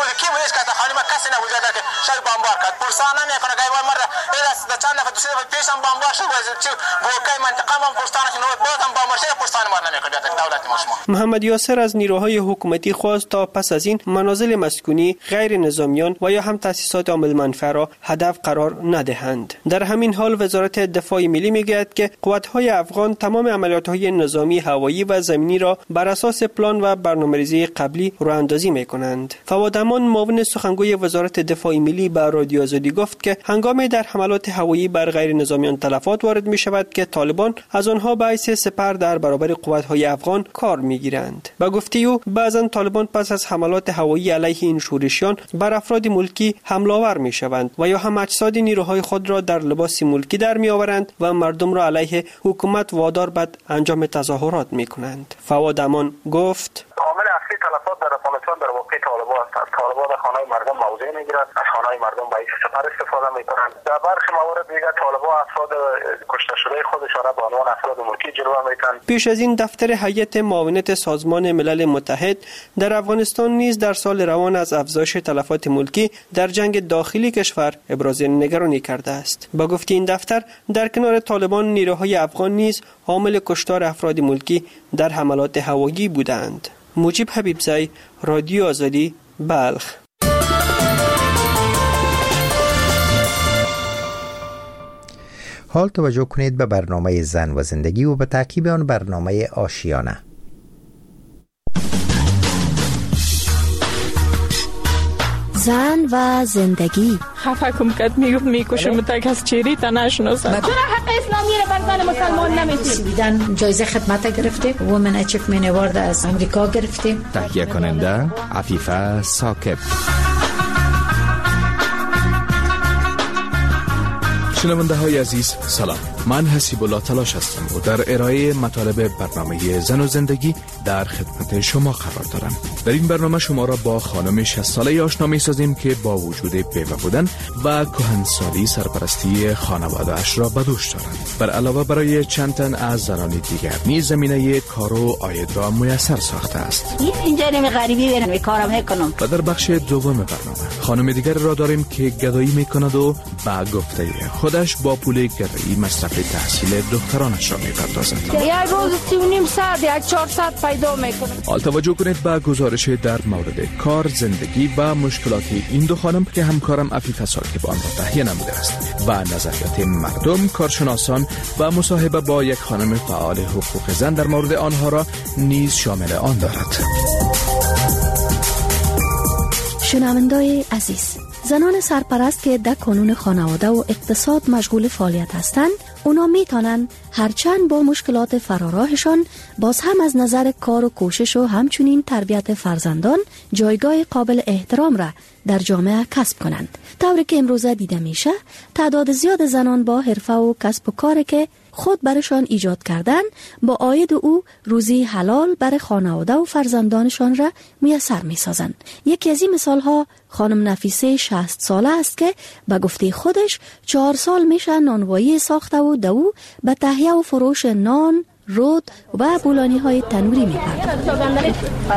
محمد یاسر از نیروهای حکومتی خواست تا پس از این منازل مسکونی غیر نظامیان و یا هم تأسیسات عامل منفعه را هدف قرار ندهند. در همین حال وزارت دفاع ملی میگوید که قوت‌های افغان تمام عملیات‌های نظامی هوایی و زمینی را بر اساس پلان و برنامه‌ریزی قبلی راه‌اندازی می‌کنند. فواد امان معاون سخنگوی وزارت دفاع ملی به رادیو آزادی گفت که هنگامی در حملات هوایی بر غیر نظامیان تلفات وارد می‌شود که طالبان از آنها به حیث سپر در برابر قوت‌های افغان کار می‌گیرند. با گفته او بعضا طالبان پس از حملات هوایی علیه این شورشیان بر افراد ملکی حمله آور می‌شوند و یا هم اجساد نیروهای خود را در لباس ملکی در می‌آورند و مردم را علیه حکومت وادار به انجام تظاهرات می‌کنند. فواد امان گفت عامل اصلی تلفات در افغانستان در واقع طالبان هستند. طالبان در خانه‌های مردم موضع می‌گیرند، از خانه‌های مردم به حیث سپر استفاده می‌کنند. در برخی موارد دیگر طالبان افراد کشته شده خودشان را به عنوان افراد ملکی جلوه می‌دهند. پیش از این دفتر هیئت معاونت سازمان ملل متحد در افغانستان نیز در سال روان از افزایش تلفات ملکی در جنگ داخلی کشور ابراز نگرانی کرده است. با گفته این دفتر در کنار طالبان نیروهای افغان نیز عامل کشتار افراد ملکی در حملات هوایی بودند. مجیب حبیبزی، رادیو آزادی، بلخ. حال توجه کنید به برنامه زن و زندگی و به تعقیب آن برنامه آشیانه. زن و زندگی. خفه کم کد میگفت میکشم تا کس چیری تا نشناسم. چرا حق اسلامی را بر زن مسلمان نمیتونیم. سویدن جایزه خدمت گرفته، وومن اچیومنت اوارد از امریکا گرفتیم. تهیه کننده عفیفه ثاقب. شنونده های عزیز سلام، من حسیب الله تلاش هستم و در ارائه مطالب برنامه زن و زندگی در خدمت شما قرار دارم. در این برنامه شما را با خانم 60 ساله آشنا می سازیم که با وجود بیوه بودن و کهنسالی سرپرستی خانواده اش را به دوش دارند. بر علاوه برای چند تن از زنان دیگر نیز زمینه کار و عاید را میسر ساخته است. اینجا نمی غریبی برم کارم میکنم. و در بخش دوم برنامه خانم دیگر را داریم که گدایی میکند و با گفته خودش با پول گدایی مصرف تحصیل دخترانش را میپردازد. یک روز 3.5 ساعت 400 پیدا میکنه. حال توجه کنید به گزارش در مورد کار، زندگی و مشکلات این دو خانم که همکارم عفیفه ثاقب آن را تهیه نموده است و نظریات مردم، کارشناسان و مصاحبه با یک خانم فعال حقوق زن در مورد آنها را نیز شامل آن دارد. شنوندای عزیز، زنان سرپرست که در کانون خانواده و اقتصاد مشغول فعالیت هستند، اونا میتونن هرچند با مشکلات فراراهشان باز هم از نظر کار و کوشش و همچنین تربیت فرزندان جایگاه قابل احترام را در جامعه کسب کنند. طوری که امروزه دیده میشه تعداد زیاد زنان با حرفه و کسب و کاری که خود برشان ایجاد کردن با عاید او روزی حلال برای خانواده و فرزندانشان را میسر میسازند. یکی از این مثال ها خانم نفیسه 60 ساله است که به گفته خودش 4 سال میشه نانوایی ساخته و دو به تهیه و فروش نان، رود و بولانی های تنوری میپردازد.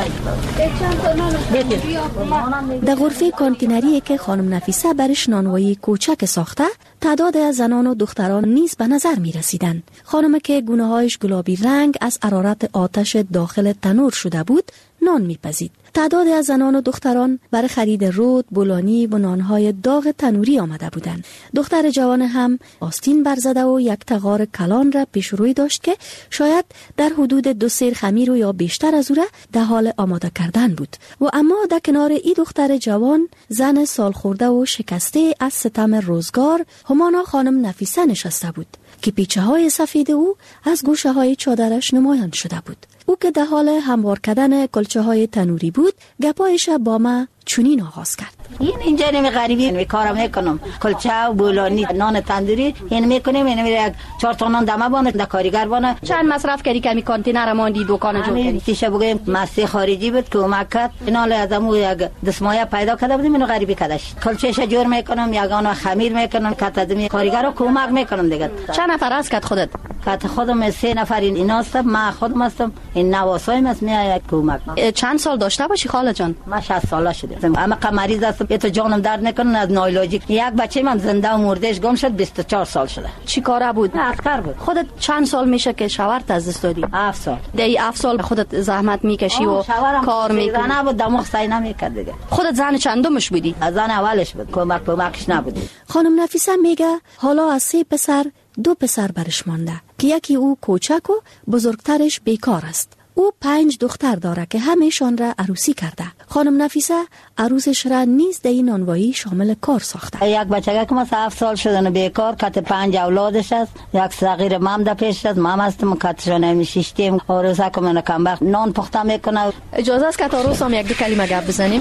در غرفه کانتینری که خانم نفیسه برش نانوایی کوچک ساخته، تعداد از زنان و دختران نیز به نظر می رسیدند. خانم که گونه هایش گلابی رنگ از حرارت آتش داخل تنور شده بود، نان میپزید. تعداد از زنان و دختران برای خرید رود، بولانی و نانهای داغ تنوری آمده بودند. دختر جوان هم آستین برزده و یک تغار کلان را پیش روی داشت که شاید در حدود 2 سیر خمیر و یا بیشتر از او را در حال آماده کردن بود. و اما در کنار این دختر جوان، زن سال خورده و شکسته از ستم روزگار، همانا خانم نفیسه نشسته بود که پیچه های سفید او از گوشه های چادرش نمایان شده بود. او که در حال هموار کردن کلچه های تنوری بود، گپایش با ما چنین آغاز کرد. اینجا نمی غریبی کارم میکنم، کلچه و بولانی، نان تندوری این میکنیم. این یک 4 تا نان دمه بانه در کارگر بانه. چند مصرف کردی که می کانتینر ماندی دکان جو کردی؟ تیشه بگویم مستی خارجی بود که اومد کرد، اینا له ازمو یک دسمایه پیدا کرده بودیم، اینو غریبی کردش. کلچهش جور میکنم، یگانو خمیر میکنم، کاتدمی کارگر رو کمک میکنم دیگه. چند نفر است که خودت؟ که خودم 3 نفر اینا هستم، من خودم هستم، این نواسایم است میاد کمک. چند سال داشته باشی خاله جان؟ من 60 ساله شدم. اما مریض هستم، تو جانم درد نکنه از نایلاجی. یک بچه من زنده و مردهش گم شد، 24 سال شده. چی کاره بود؟ عسکر بود. خودت چند سال میشه که شوهرت از دست دادی؟ 7 سال. دی 7 سال خودت زحمت میکشی و کار میکنی؟ نه بود، دماغ سعی نمیکرد دیگه. خودت زن چندمش بودی؟ زن اولش بود، کمکش نبود. خانم نفیسه میگه حالا از 3 پسر 2 پسر برش مانده که یکی او کوچک و بزرگترش بیکار است. او 5 دختر داره که همه‌شان را عروسی کرده. خانم نفیسه عروسش را نیز در این نانوایی شامل کار ساخته. یک بچه که مثلا 7 سال شدن بیکار، که 5 اولادش است. یک صغیر مام در پیش است، مام هستم کاتشون نمیشیشتیم. عروسه که من کم وقت نان پخته میکنه. اجازه است که تا روز هم یک دو کلمه گپ بزنیم؟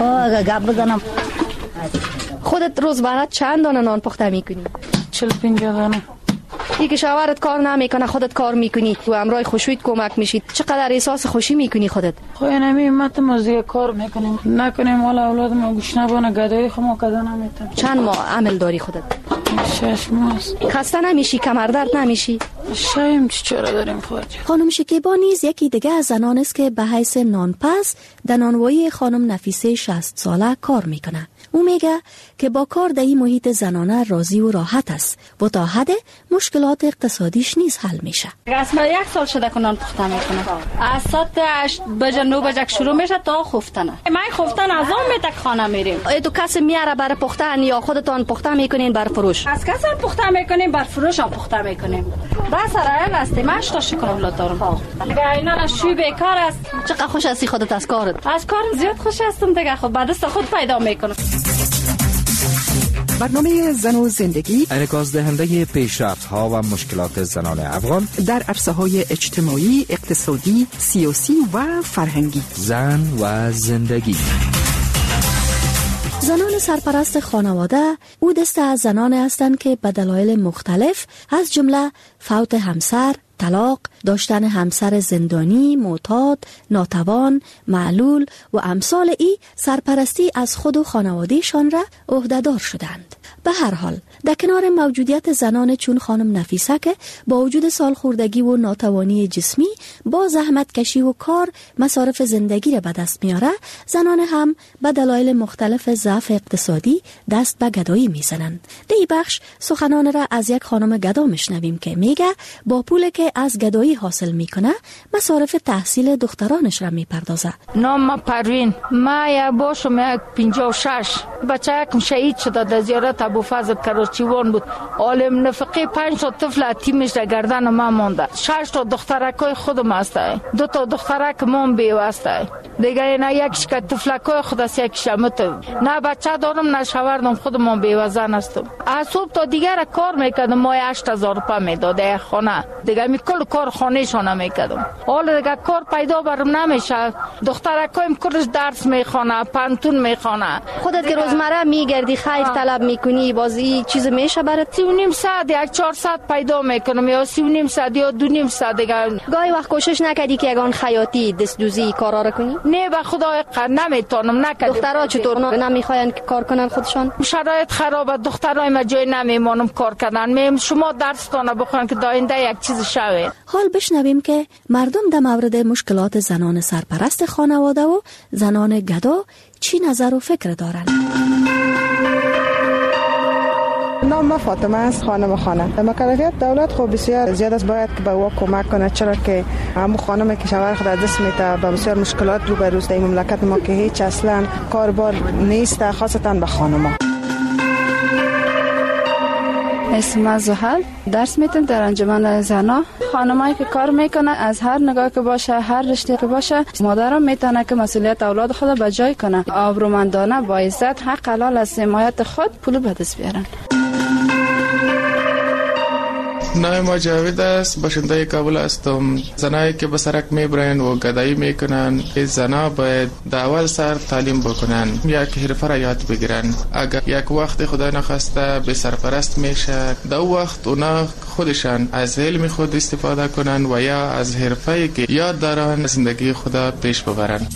گپ بزنم. خودت روز برات چند دانه نان پخته میکنی؟ 40-50 دانه. ای که شوهرت کار نمیکنه خودت کار میکنی و امرای خوشویت کمک میشید، چقدر احساس خوشی میکنی خودت؟ خو نمیمت مزه کار میکنیم، نکنیم حالا اولاد ما گوش نبانه گدایی خمو کدا نمیتم. چند ماه عمل داری خودت؟ 6 ماه. خسته نمیشی؟ کمر درد نمیشی؟ شایم چرا داریم خواهد. خانم شکیبا نیز یکی دیگه از زنان است که به حیث نانپس در نانوایی خانم نفیسه 60 ساله کار میکنه. او میگه که با کار در این محیط زنانه راضی و راحت است و تا حد مشکلات اقتصادیش نیز حل میشه. رسما 1 سال شده که نان پخته میکنه. از ساعت 8 بجه 9 بجه شروع میشه تا خفتنه. من خفتن از آن میتک خانه میریم. تو کسی میاره برای پختن یا خودتان پخته میکنین برای فروش؟ از کسی پخته میکنیم برای فروش هم پخته میکنیم. بس رایل است. من 8 تا شکلات دارم. اینا شوی بیکار است. چقدر خوش هستی خودت از کارت؟ از کارم زیاد خوش هستم دیگه. خب بعد از خود پیدا میکنم. برنامه زن و زندگی انعکاس دهنده پیشرفت‌ها و مشکلات زنان افغان در عرصه‌های اجتماعی، اقتصادی، سیاسی و فرهنگی. زن و زندگی. زنان سرپرست خانواده او دسته از زنان هستند که به دلایل مختلف از جمله فوت همسر، طلاق، داشتن همسر زندانی، معتاد، ناتوان، معلول و امثال ای سرپرستی از خود و خانوادهشان را عهده‌دار شدند. به هر حال در کنار موجودیت زنان چون خانم نفیسه که با وجود سالخوردگی و ناتوانی جسمی با زحمت کشی و کار مصارف زندگی را به دست میاره، زنان هم به دلایل مختلف ضعف اقتصادی دست به گدایی میزنند. در این بخش سخنان را از یک خانم گدا میشنویم که میگه با پولی که از گدایی حاصل میکنه مصارف تحصیل دخترانش را میپردازه. نام پروین، ما یا باشم 56 بچه‌کم شهید شده در زیارت ابوفضل کراچیوان بود. عالم نفقه 5 تا طفل اتیمش در گردن ما مونده. 6 تا دخترکای خودم هسته، 2 تا دخترک مام بیوسته، دیگه اینا یکیش که طفلکای خود است، یکیش همت. نه بچه دارم نه شوهرم، خودم بیوزن هستم. از صبح تا دیگر کار میکردم، ما 8000 روپیه میداد خانه، دیگه می کل کار خانه شونه میکردم. حالا دیگه کار پیدا برم نمیشه. دخترکایم کلش درس میخونه، پانتون میخونه. خودت که روزمره میگردی خیر طلب میکنی، بازی چیز میشه برات؟ 3.5 ساعت 400 پیدا میکنم، یا 3.5 ساعت یا 2.5 ساعت دیگه. گاهی وقت کوشش نکردی که یگان خیاطی دستدوزی کارا رو کنی؟ نه به خدا نمیتونم نکردم. دخترها چطور نمیخواین که کار کنن خودشان؟ شرایط خرابه، دخترای ما جای نمیمونم کار کردن. میم شما درستانه بخونن که داینده یک چیز شوه. حال بشنویم که مردم در مورد مشکلات زنان سرپرست خانواده و زنان گدا چی نظر و فکر دارند. نام ما فاطمه است، خانم خانه. مکلفیت دولت خب بسیار زیاد است، باید که به او کمک کنه، چرا که همون خانمی که شوهر خود دست میته به بسیار مشکلات روبروست در مملکت ما که هیچ اصلا کاربار نیست، خاصتا به خانم‌ها. اسم زحل، درس میتم در انجمن زنا. خانمایی که کار میکنه از هر نگاه که باشه، هر رشته که باشه، مادرم میتونه که مسئولیت اولاد خود به جای کنه، آبرومندانه با عزت حق حلال از حمایت خود پول به دست بیارن. نام ما جاوید است، باشنده کابل هستم. زنایی که به سرک میبرن و گدایی میکنن، زنا باید در اول سر تعلیم بکنن، یک حرفه را یاد بگیرن. اگر یک وقت خدا نخواسته به سرپرست میشه، در وقت اونا خودشان از علم خود استفاده کنن و یا از حرفه‌ای که یاد دارن زندگی خدا پیش ببرن.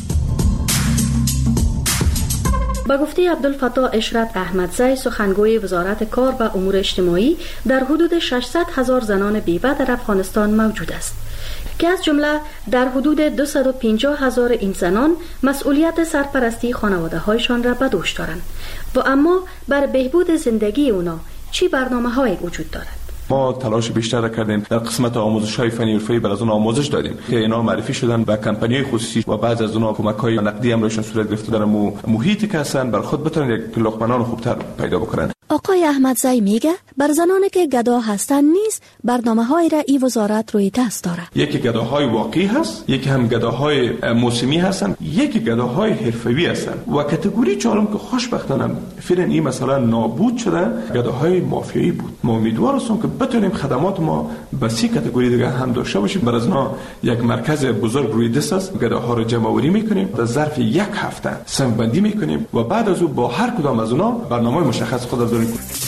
با گفته عبدالفتاح اشرت احمدزی، سخنگوی وزارت کار و امور اجتماعی، در حدود 600,000 زنان بیوه در افغانستان موجود است که از جمله در حدود 250,000 این زنان مسئولیت سرپرستی خانواده هایشان را به دوش دارند و اما بر بهبود زندگی اونا چی برنامه‌هایی وجود دارد؟ ما تلاش بیشتر کردیم در قسمت آموزش‌های فنی حرفه‌ای بر از اون آموزش دادیم که اینا معرفی شدن به کمپانی‌های خصوصی و بعضی از اونها کمک‌های نقدی هم روشون صورت گرفته در محیطی که هستن بر خود بتونن یک لقمه‌نان خوبتر پیدا بکنن. آقای احمدزی میگه بر زنانی که گدا هستن نیز برنامه‌های را این وزارت روی دست داره. یکی گداهای واقعی هست، یکی هم گداهای موسمی هستن، یکی گداهای حرفه‌ای هستن و کاتگوری چهارم که خوشبختانه فعلا این مثلا نابود شده، گداهای مافیایی بود. ما امیدوار هستیم که بتونیم خدمات ما به سی کاتگوری دیگه هم داشته باشیم. برای ازنا یک مرکز بزرگ روی دست است، گداها رو جمع آوری می‌کنیم، در ظرف یک هفته صنف‌بندی می‌کنیم و بعد از اون با هر کدام از اونها برنامه مشخص خود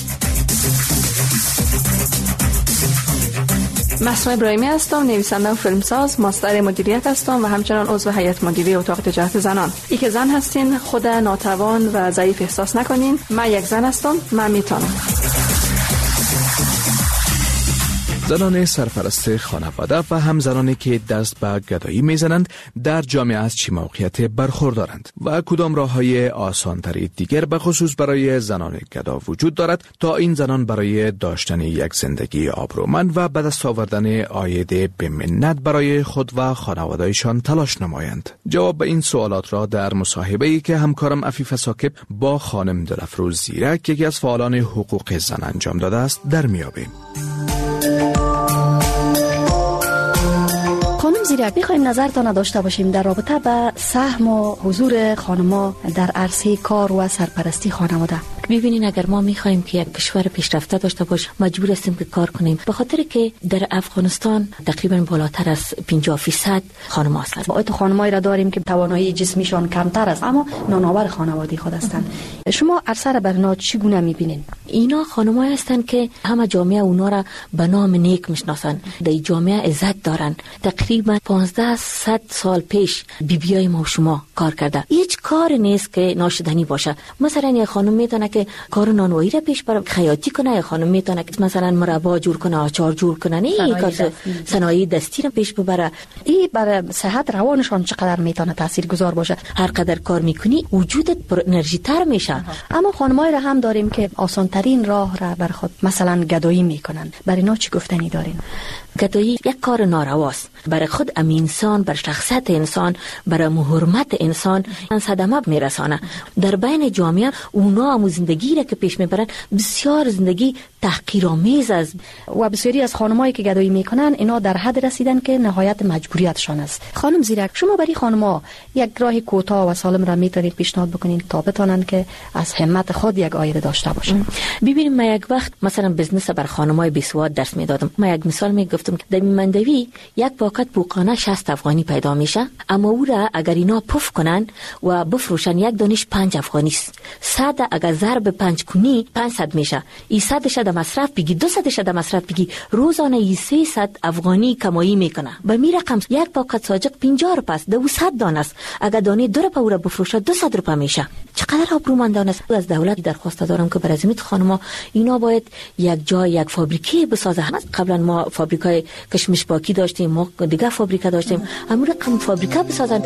مسرور ابراهیمی هستم، نویسنده و فیلمساز، ماستر مدیریت هستم و همچنان عضو هیئت مدیره اتاق تجارت زنان. ای که زن هستین خود ناتوان و ضعیف احساس نکنین. من یک زن هستم، من میتونم. زنان سرپرست خانواده و هم زنانی که دست به گدایی میزنند در جامعه از چه موقعیت برخوردارند و کدام راه‌های آسان‌تری دیگر به خصوص برای زنان گدا وجود دارد تا این زنان برای داشتن یک زندگی آبرومند و به دست آوردن عاید به منت برای خود و خانواده‌شان تلاش نمایند. جواب به این سوالات را در مصاحبه‌ای که همکارم عفیف ساکب با خانم دلفروز زیرک، یکی از فعالان حقوق زن انجام داده است، در میابیم. خانم زیرک، می‌خوایم نظرتان داشته باشیم در رابطه با سهم و حضور خانم‌ها در عرصه کار و سرپرستی خانواده. ببینین اگر ما میخوایم که یک کشور پیشرفته داشته باشه مجبور هستیم که کار کنیم، به خاطر که در افغانستان تقریبا بالاتر از 50% خانم هستند. ما تو خانمایی را داریم که توانایی جسمیشان کمتر است اما نانآور خانواده خود هستند. شما اثر بر اینا چگونه میبینین؟ اینا خانمایی هستند که همه جامعه اونا را به نام نیک میشناسن، در جامعه عزت دارن. تقریبا 1500 سال پیش بیبیای ما و شما کار کرده. هیچ کار نیست که ناشدنی باشه. مثلا یک خانم میتونه که کار نانوایی را پیش بره، خیاطی کنه، یک خانم میتونه که مثلا مربا جور کنه، آچار جور کنه، نه کار صنایع دستی را پیش ببره. این برای صحت روانشان چقدر میتونه تاثیرگذار باشه؟ هر قدر کار میکنی وجودت پر انرژی تر میشه. اما خانمایی را هم داریم که آسان ترین راه را بر خود مثلا گدایی میکنن. برای اینا چی گفتنی دارین؟ گدایی یک کار نارواست. برای خود انسان، بر شخصیت انسان، برای حرمت انسان صدمه میرسانه. در بین جامعه اونا هم زندگی را که پیش میبرن بسیار زندگی تحقیرآمیز است و بسیاری از خانمایی که گدایی میکنن اینا در حد رسیدن که نهایت مجبوریتشان است. خانم زیرک، شما برای خانم‌ها یک راه کوتاه و سالم را میتونید پیشنهاد بکنین تا بتونن که از همت خود یک آینده داشته باشن؟ ببینیم ما یک وقت مثلا بزنس بر خانم‌های بیسواد درس میدادم. ما یک مثال میگفتم در مندوی یک پاکت بوقانه 60 افغانی پیدا میشه، اما او را اگر اینا پف کنن و بفروشن یک دانش 5 افغانی است. 100 اگر ضرب 5 کنی 500 میشه. این 100 شد مصرف بگی، 200 شد مصرف بگی، روزانه 300 افغانی کمایی میکنه. به می رقم یک پاکت ساجق 50 روپیه است، 200 دانه است. اگر دانه 2 روپیه او را بفروشه 200 روپیه میشه. چقدر آبرومندانه است. از دولت درخواست دارم که برای زمین خانم‌ها اینا باید یک جای یک فابریکه بسازه. قبلا ما فابریکای کشمش باکی داشتیم، ما دیگه فابریکه داشتیم، امروز رقم فابریکه بسازن.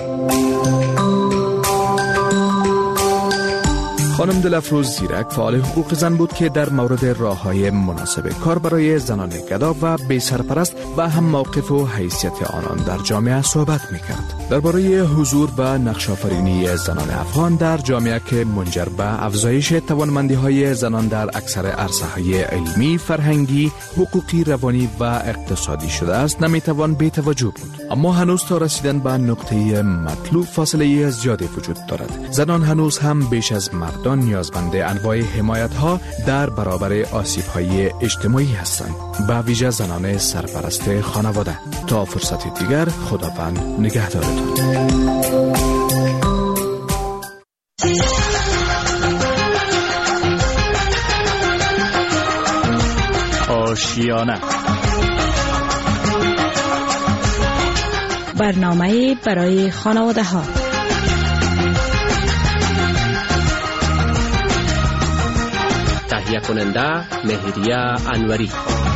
خانم دلافروز زیرک فعال حقوق زن بود که در مورد راه‌های مناسب کار برای زنان گدا و بی سرپرست و هم موقف و حیثیت آنان در جامعه صحبت می‌کرد. درباره حضور و نقش آفرینی زنان افغان در جامعه که منجر به افزایش توانمندی‌های زنان در اکثر عرصه‌های علمی، فرهنگی، حقوقی، روانی و اقتصادی شده است نمی‌توان بی توجه بود. اما هنوز تا رسیدن به نقطه مطلوب فاصله زیادی وجود دارد. زنان هنوز هم بیش از مردان نیازمند انواع حمایت‌ها در برابر آسیب‌های اجتماعی هستند، به ویژه زنان سرپرست خانواده. تا فرصت دیگر، خداوند نگهدارتان. آشیانه برنامه برای خانواده ها. تهیه کننده مهریه انوری.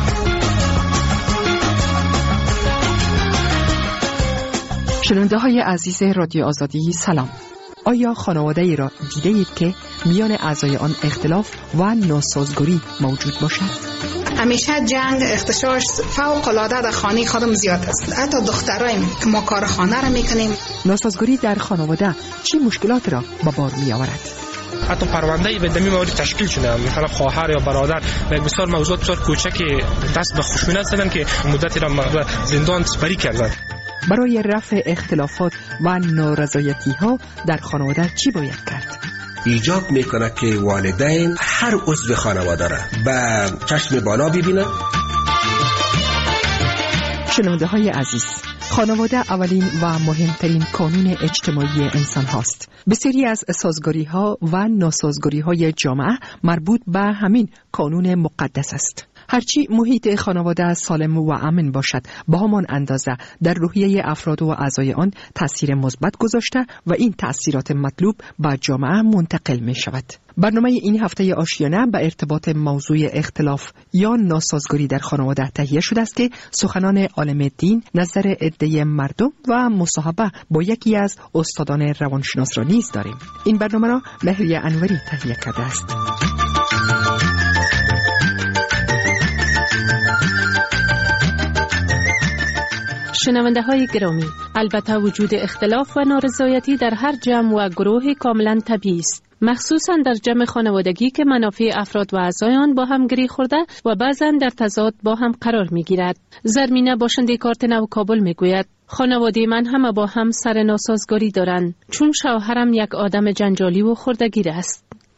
شنونده های عزیز رادیو آزادی سلام. آیا خانواده ای را دیده اید که میان اعضای آن اختلاف و ناسازگاری موجود باشد؟ همیشه جنگ اختشاش فوق العاده در خانه خودم زیاد است. حتی دخترایم که ما کار خانه را میکنیم. ناسازگاری در خانواده چه مشکلات را به بار می آورد؟ حتی پرونده به دمی موارد تشکیل شده، مثلا خواهر یا برادر یک بسیار موضوعات بسیار کوچکی دست به خشونت زدن که مدتی را زندان بری کردند. برای رفع اختلافات و نارضایتی ها در خانواده چی باید کرد؟ ایجاب میکنه که والدین هر عضو خانواده را به چشم بالا ببینه. شنونده های عزیز، خانواده اولین و مهمترین کانون اجتماعی انسان هاست. بسیاری از سازگاری ها و ناسازگاری های جامعه مربوط به همین کانون مقدس است. هرچی محیط خانواده سالم و امن باشد، با همان اندازه در روحیه افراد و اعضای آن تأثیر مثبت گذاشته و این تأثیرات مطلوب به جامعه منتقل می شود. برنامه این هفته آشیانه به ارتباط موضوع اختلاف یا ناسازگاری در خانواده تهیه شده است که سخنان عالم دین، نظر عده مردم و مصاحبه با یکی از استادان روانشناس را نیز داریم. این برنامه را مهریه انوری تهیه کرده است. شنونده های گرامی، البته وجود اختلاف و نارضایتی در هر جمع و گروه کاملا طبیعی است، مخصوصا در جمع خانوادگی که منافع افراد و اعضای آن با هم گره خورده و بعضا در تضاد با هم قرار می گیرد. زرمینه باشنده کارت نو کابل می گوید خانواده من همه با هم سر ناسازگاری دارند، چون شوهرم یک آدم جنجالی و خردگیر است.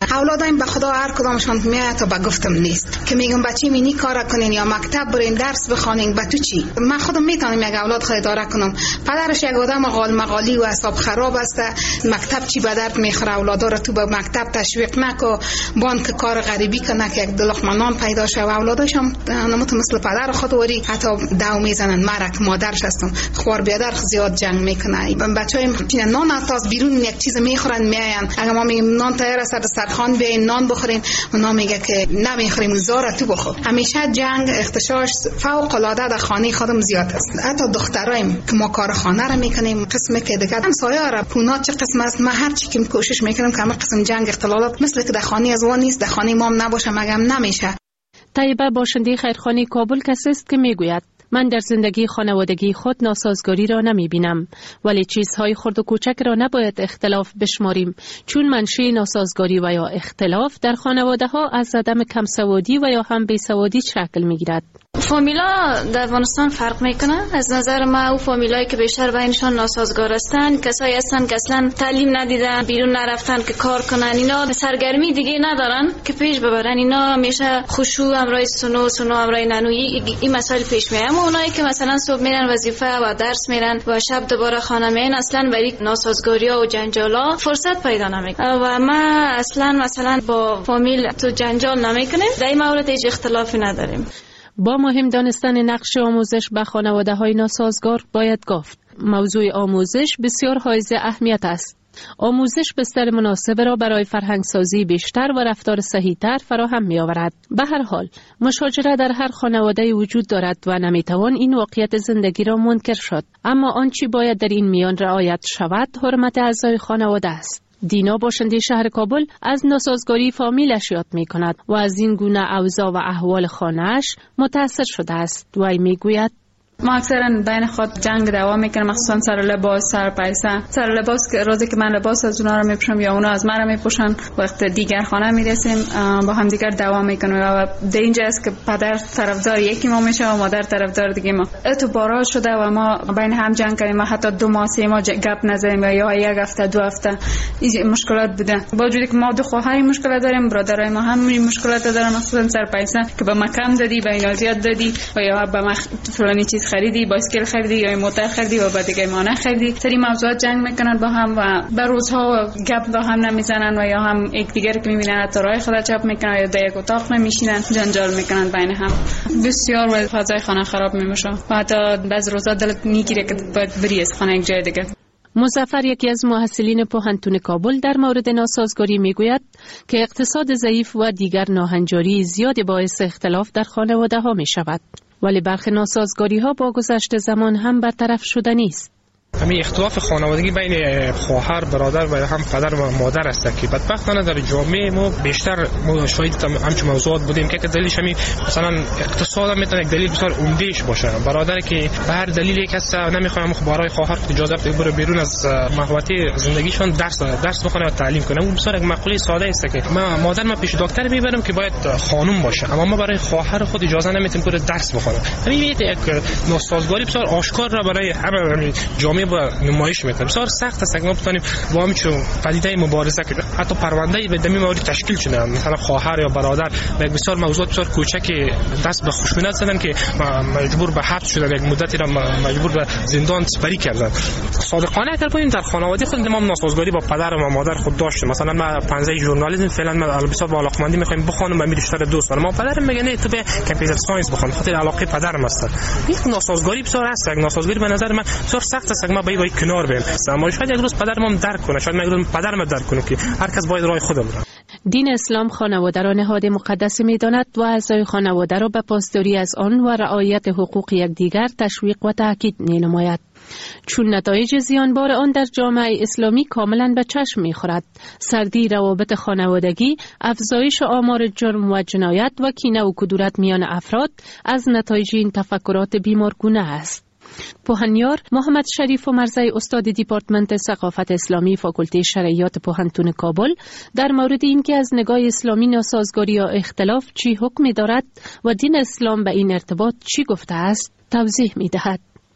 اولادایم به خدا هر کدامشان میاد تا به گفتم نیست که میگم بچه مینی کار کنین یا مکتب برین درس بخونین. به تو چی؟ من خودم میتونم یک اولاد خود اداره کنم. پدرش یک آدم غال مغالی و حساب خراب است. مکتب چی به درد میخوره؟ اولادا رو تو به مکتب تشویق نکو، بانک کار غریبی کنه که یک دلخمه نان پیدا شه. و اولاداش هم نموت مثل پدر خود وری حتی دو میزنن. مرک مادرش هستم خوار بیادر زیاد جنگ میکنه. بچه‌ایم نان از بیرون یک چیز میخورن میاین. اگه ما میگیم نان تیار است دسترخوان بیاین نان بخورین، اونا میگه که نمیخوریم زار تو بخور. همیشه جنگ اختشاش فوق العاده در خانه خودم زیاد است. حتی دخترایم که ما کار خانه را میکنیم قسمی که دیگه همسایه را پونا چه قسم است، ما هر چی که کوشش میکنیم که قسم جنگ اختلالات مثل که در خانه از وان نیست، در خانه ما نباشه مگم نمیشه. طیبه باشنده خیرخانه کابل کسی است که میگوید من در زندگی خانوادگی خود ناسازگاری را نمی بینم، ولی چیزهای خرد و کوچک را نباید اختلاف بشماریم، چون منشأ ناسازگاری و یا اختلاف در خانواده ها از عدم کمسوادی و یا هم بیسوادی شکل می گیرد. فامیلا در افغانستان فرق میکنه. از نظر ما او فامیلایی که بیشتر بینشان ناسازگار هستند کسایی هستند که اصلا تعلیم ندیدن، بیرون نرفتن که کار کنن، اینا سرگرمی دیگه ندارن که پیش ببرن. اینا همیشه خشوع همراه سنو همراه ننویی این مسائل پیش میاد. اما اونایی که مثلا صبح میرن وظیفه و درس میرن و شب دوباره خانه میان اصلا برای ناسازگاری‌ها و جنجالا فرصت پیدا نمیکنن. و ما اصلا مثلا با فامیل تو جنجال نمیکنیم. در این مورد هیچ اختلافی نداریم. با مهم دانستن نقش آموزش به خانواده‌های ناسازگار باید گفت موضوع آموزش بسیار حائز اهمیت است. آموزش بستر مناسب را برای فرهنگسازی بیشتر و رفتار صحیح‌تر فراهم می‌آورد. به هر حال مشاجره در هر خانواده وجود دارد و نمی‌توان این واقعیت زندگی را منکر شد، اما آنچه باید در این میان رعایت شود حرمت اعضای خانواده است. دینا باشنده شهر کابل از ناسازگاری فامیلش یاد می کند و از این گونه اوضاع و احوال خانه‌اش متأثر شده است. وی می گوید ما اکثرا بین خود جنگ دوام میکنیم، مخصوصا سر لباس، سر پیسه. سر لباس که روزی که من لباس از اونا رو میپوشم یا اونا از من رو میپوشن، وقت دیگر خانه میرسیم با هم دیگر دوام میکنیم و در اینجا است که پدر طرفدار یکی ما میشه و مادر طرفدار دیگه ما. اعتبارات شده و ما بین هم جنگ کردیم و حتی 2 ماه 3 ماه گپ نزدیم یا 1 هفته 2 هفته. این مشکلات بوده. با وجودی که ما 2 خواهر مشکلات داریم، برادرای ما هم مشکلات دارن، مخصوصا سر پیسه که به ما کم دادی، به اینا زیاد دادی و یا به ما فلانی چیز خریدی، بایسکل خریدی یا موتور خریدی و بعد دیگه ما نخریدی. سری موضوعات جنگ میکنن با هم و به روزها گپ با هم نمیزنن و یا هم یکدیگر که میبینن تا راه خدا چاپ میکنن یا در یک اتاق نمیشینن، جنجال میکنن بین هم. بسیار و فضای خانه خراب میشه و حتی بعض روزا دلت میگیره که باید بری از خانه یک جای دیگه. مظفر یکی از محصلین پوهنتون کابل در مورد ناسازگاری میگوید که اقتصاد ضعیف و دیگر ناهنجاری زیاد باعث اختلاف در خانواده ها می شود، ولی برخی ناسازگاری ها با گذشت زمان هم برطرف شده نیست. همین اختلاف خانوادگی بین خواهر برادر و هم پدر و مادر است که بدبختانه در جامعه ما بیشتر شاهد همچین موضوعات بودیم که دلیلش همین مثلا اقتصاد هم میتونه یک دلیل بسیار عمدهش باشه. برادر که به هر دلیلی کس نمیخواد برای خواهر اجازه بده بره بیرون از محوطه زندگیشون درس بخونه و تعلیم کنه. اون بسیار یک مقوله ساده است که مادر ما پیش دکتر میبرم که باید خانم باشه، اما ما برای خواهر خود اجازه نمیتیم که درس بخونه. همین یک ناسازگاری بسیار آشکار را برای همه جامعه با نمایش میکنه. بسیار سخت است که ما بتونیم با همین پدیده مبارزه کنیم. حتی پرونده به دمی مورد تشکیل شده، مثلا خواهر یا برادر یک بسیار موضوعات بسیار کوچک دست به خشونت زدن که مجبور به حبس شدن، یک مدتی را مجبور به زندان سپری کردن. صادقانه اگر بگیم در خانواده خود ما ناسازگاری با پدر و مادر خود داشتیم. مثلا ما 15 ژورنالیسم فعلا ما بسیار با علاقمندی میخوایم بخونم و بیشتر دوست دارم. ما پدرم میگه نه تو به کامپیوتر ساینس بخون، خاطر علاقه پدرم است. این ناسازگاری بسیار است. ناسازگاری به نظر من بسیار سخت است. ما باید کنار بریم. اما شاید یک روز پدرم درک کنه، شاید یک روز پدرم درک کنه که هر کس باید راه خود بره. دین اسلام خانواده را نهاد مقدس می‌داند و اعضای خانواده را به پاسداری از آن و رعایت حقوق یکدیگر تشویق و تاکید می‌نماید، چون نتایج زیانبار آن در جامعه اسلامی کاملا به چشم می‌خورد. سردی روابط خانوادگی، افزایش آمار جرم و جنایت و کینه و کدورت میان افراد از نتایج این تفکرات بیمارگونه است. پوهنیار محمد شریف و مرزی استاد دیپارتمنت ثقافت اسلامی فاکولته شرعیات پوهنتون کابل در مورد اینکه از نگاه اسلامی ناسازگاری یا اختلاف چی حکمی دارد و دین اسلام به این ارتباط چی گفته است توضیح می دهد.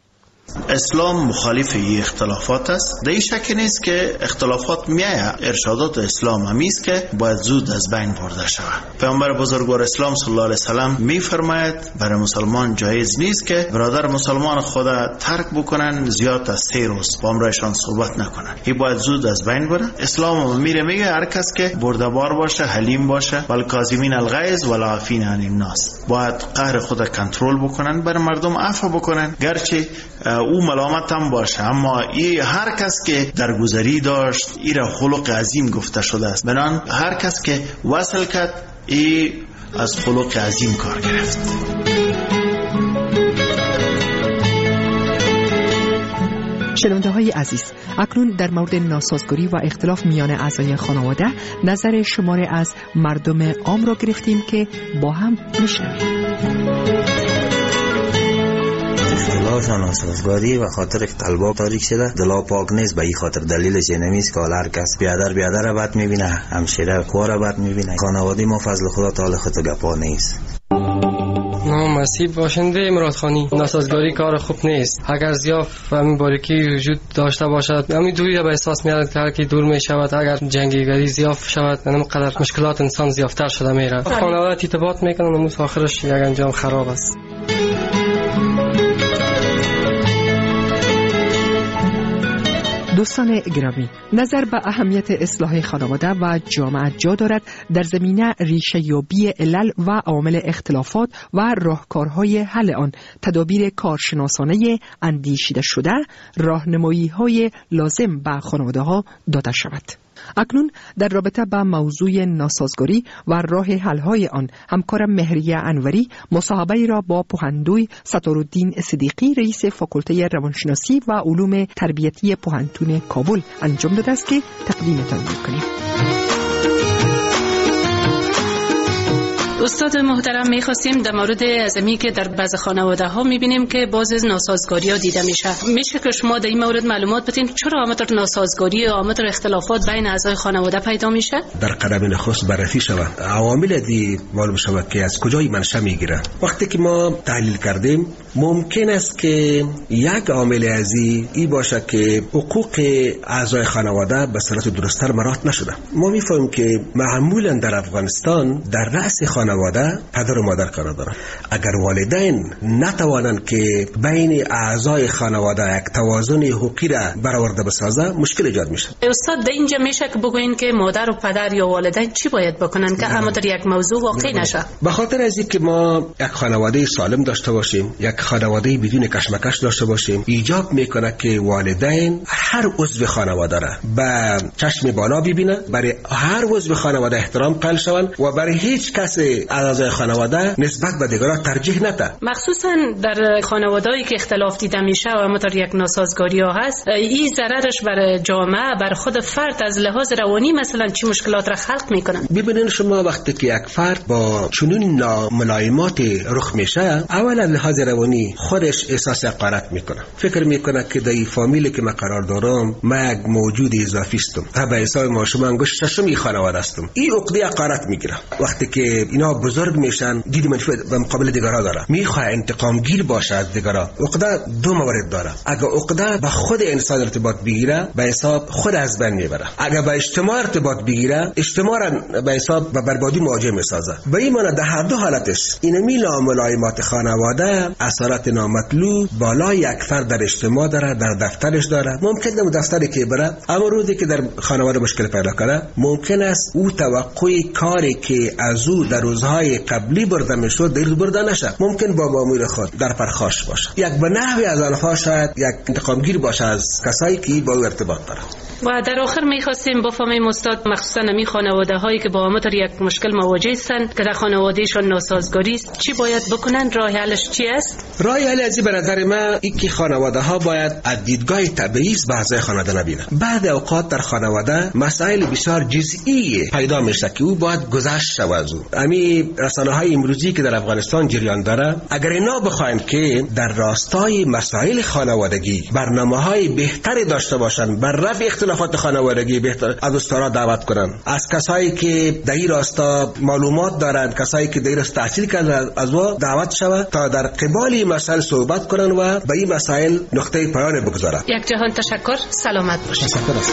اسلام مخالف این اختلافات است. در این شک نیست که اختلافات میایه. ارشادات اسلام همی است که باید زود از بین برده شود. پیامبر بزرگوار اسلام صلی الله علیه و سلم میفرماید برای مسلمان جایز نیست که برادر مسلمان خود ترک بکنن زیاد از 3 روز با همراهشان صحبت نکنن. این باید زود از بین بره. اسلام میگه هر کس که بردبار باشه، حلیم باشه، والکاظمین الغیظ والعافین عن الناس، باید قهر خود کنترل بکنن، بر مردم عفو بکنن، گرچه او ملامت هم باشه، اما این هر کس که درگذری داشت این را خلق عظیم گفته شده است. بنان هر کس که وصل کرد این از خلق عظیم کار گرفت. شنونده های عزیز، اکنون در مورد ناسازگاری و اختلاف میان اعضای خانواده نظر شماره از مردم عام را گرفتیم که با هم میشنویم. اختلاف و ناسازگاری و خاطر قلبا تاریک شده، دلا پاک نیست. به این خاطر دلیلش نمیست که هر کس بیادر را بد میبینه، همشیره کوا را بد میبینه. خانواده ما فضل خدا تعالی خود گپا نیست. نام مسیح باشنده مرادخانی. ناسازگاری کار خوب نیست. اگر زیاف و همین باریکی وجود داشته باشد، همین دوری را به احساس میاد که هر کی دور می شود، اگر جنگیگری زیاف شود، اینقدر مشکلات انسان زیافتر شده میره. خانواده ارتباط میکنن و آخرش یک انجام خراب است. دوستان گرامی، نظر به اهمیت اصلاح خانواده و جامعه جا دارد در زمینه ریشه یابی علل و عوامل اختلافات و راهکارهای حل آن، تدابیر کارشناسانه اندیشیده شده، راهنمایی‌های لازم به خانواده‌ها داده شود. اکنون در رابطه با موضوع ناسازگاری و راه حل‌های آن، همکارم مهریه انوری مصاحبه را با پوهندوی ستارالدین صدیقی رئیس فاکولته روانشناسی و علوم تربیتی پوهنتون کابل انجام داده است که تقدیمتان می‌کنیم. استاد محترم، می‌خواستیم در مورد ازمی که در بعض خانواده‌ها می‌بینیم که باز ناسازگاری‌ها دیده میشه که شما در این مورد معلومات بدین چرا آمدر ناسازگاری و آمدر اختلافات بین اعضای خانواده پیدا میشه؟ در قدم نخست بررسی شود عوامل دی معلوم شود که از کجای منشأ میگیره. وقتی که ما تحلیل کردیم ممکن است که یک عامل ازی ای باشه که حقوق اعضای خانواده به صورت درست‌تر مراعات نشده. ما می‌فهمیم که معمولاً در افغانستان در رأس خانواده پدر و مادر قرار دارند. اگر والدین نتوانند که بین اعضای خانواده یک توازن حقوقی را برآورده بسازه، مشکل ایجاد میشه. استاد در اینجا میشه که بگوین که مادر و پدر یا والدین چی باید بکنن که اما در یک موضوع واقع نشه؟ به خاطر از اینکه ما یک خانواده سالم داشته باشیم، یک خانواده بدون کشمکش داشته باشیم، ایجاب میکنه که والدین هر عضو خانواده را به چشم بالا ببینن، برای هر عضو خانواده احترام قائل شوند و برای هیچ کس اعضای خانواده نسبت به دیگران ترجیح نده. مخصوصا در خانواده‌ای که اختلاف دیده میشه و همونطور یک ناسازگاری ها هست، این ضررش بر جامعه، بر خود فرد از لحاظ روانی مثلا چی مشکلات را خلق میکنن؟ ببینید شما وقتی که یک فرد با چنین ناملایمات رخ میشه، اول از لحاظ روانی خودش احساس حقارت میکنه، فکر میکنه که در این فامیلی که من قرار دارم من یک موجود اضافی هستم، به حساب ما شما انگشت ششم خانواده هستم. این عقده حقارت میگیره. وقتی که اینا بزرگ میشن دید منفی به مقابل دیگران داره، میخواد انتقام گیر باشه از دیگران. عقده دو موارد داره. اگه عقده به خود انسان ارتباط بگیره به حساب خود از بین میبره، اگه به اجتماع ارتباط بگیره اجتماع را به حساب به بربادی مواجه میسازه. به این معنی در هر دو حالتش اینمی ناملایمات خانواده اثرات نامطلوب بالای یک فرد در اجتماع داره، در دفترش داره. ممکن است دفتری که بره اما روزی که در خانواده مشکل پیدا کنه ممکن است او توقع کاری که از او در روزهای قبلی برده میشد در برده نشه، ممکن با مامور خود در پرخاش باشه. یک به نحوی از آنها شاید یک انتقامگیر باشه از کسایی که با او ارتباط داره. و در آخر می‌خواستیم بفهمیم استاد، مخصوصا همین خانواده‌هایی که با همونطور یک مشکل مواجه هستند که در خانوادهشون ناسازگاری است، چی باید بکنن؟ راه حلش چی است؟ راه حل از به نظر من این که خانواده‌ها باید از دیدگاه تبعیض به اعضای خانواده نبینن. بعد اوقات در خانواده مسائل بسیار جزئی پیدا میشه که او باید گذشت شود از او. همین رسانه‌های امروزی که در افغانستان جریان داره، اگر اینا بخواین که در راستای مسائل خانوادگی برنامه‌های بهتری داشته باشن بر رفع اختلافات خانوادگی، بهتر از استادان دعوت کنن، از کسایی که در این راستا معلومات دارند، کسایی که در این راستا تحصیل کردند از او دعوت شود تا در قبال این مسائل صحبت کنن و به این مسائل نقطه پایان بگذارن. یک جهان تشکر، سلامت باشید. تشکر است.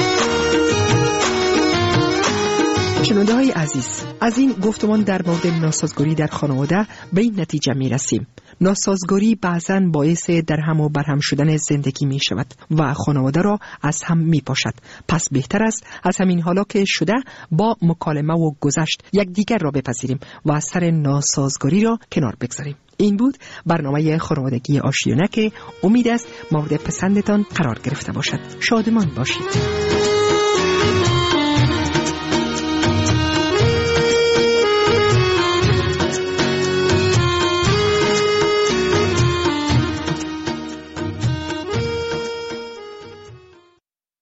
شنونده‌های عزیز، از این گفتمان در مورد ناسازگاری در خانواده به این نتیجه می رسیم: ناسازگاری بعضاً باعث در هم و برهم شدن زندگی می شود و خانواده را از هم می پاشد. پس بهتر است از همین حالا که شده با مکالمه و گذشت یکدیگر را بپذیریم و از سر ناسازگاری را کنار بگذاریم. این بود برنامه خانوادگی آشیانه که امید است مورد پسندتان قرار گرفته باشد. شادمان باشید.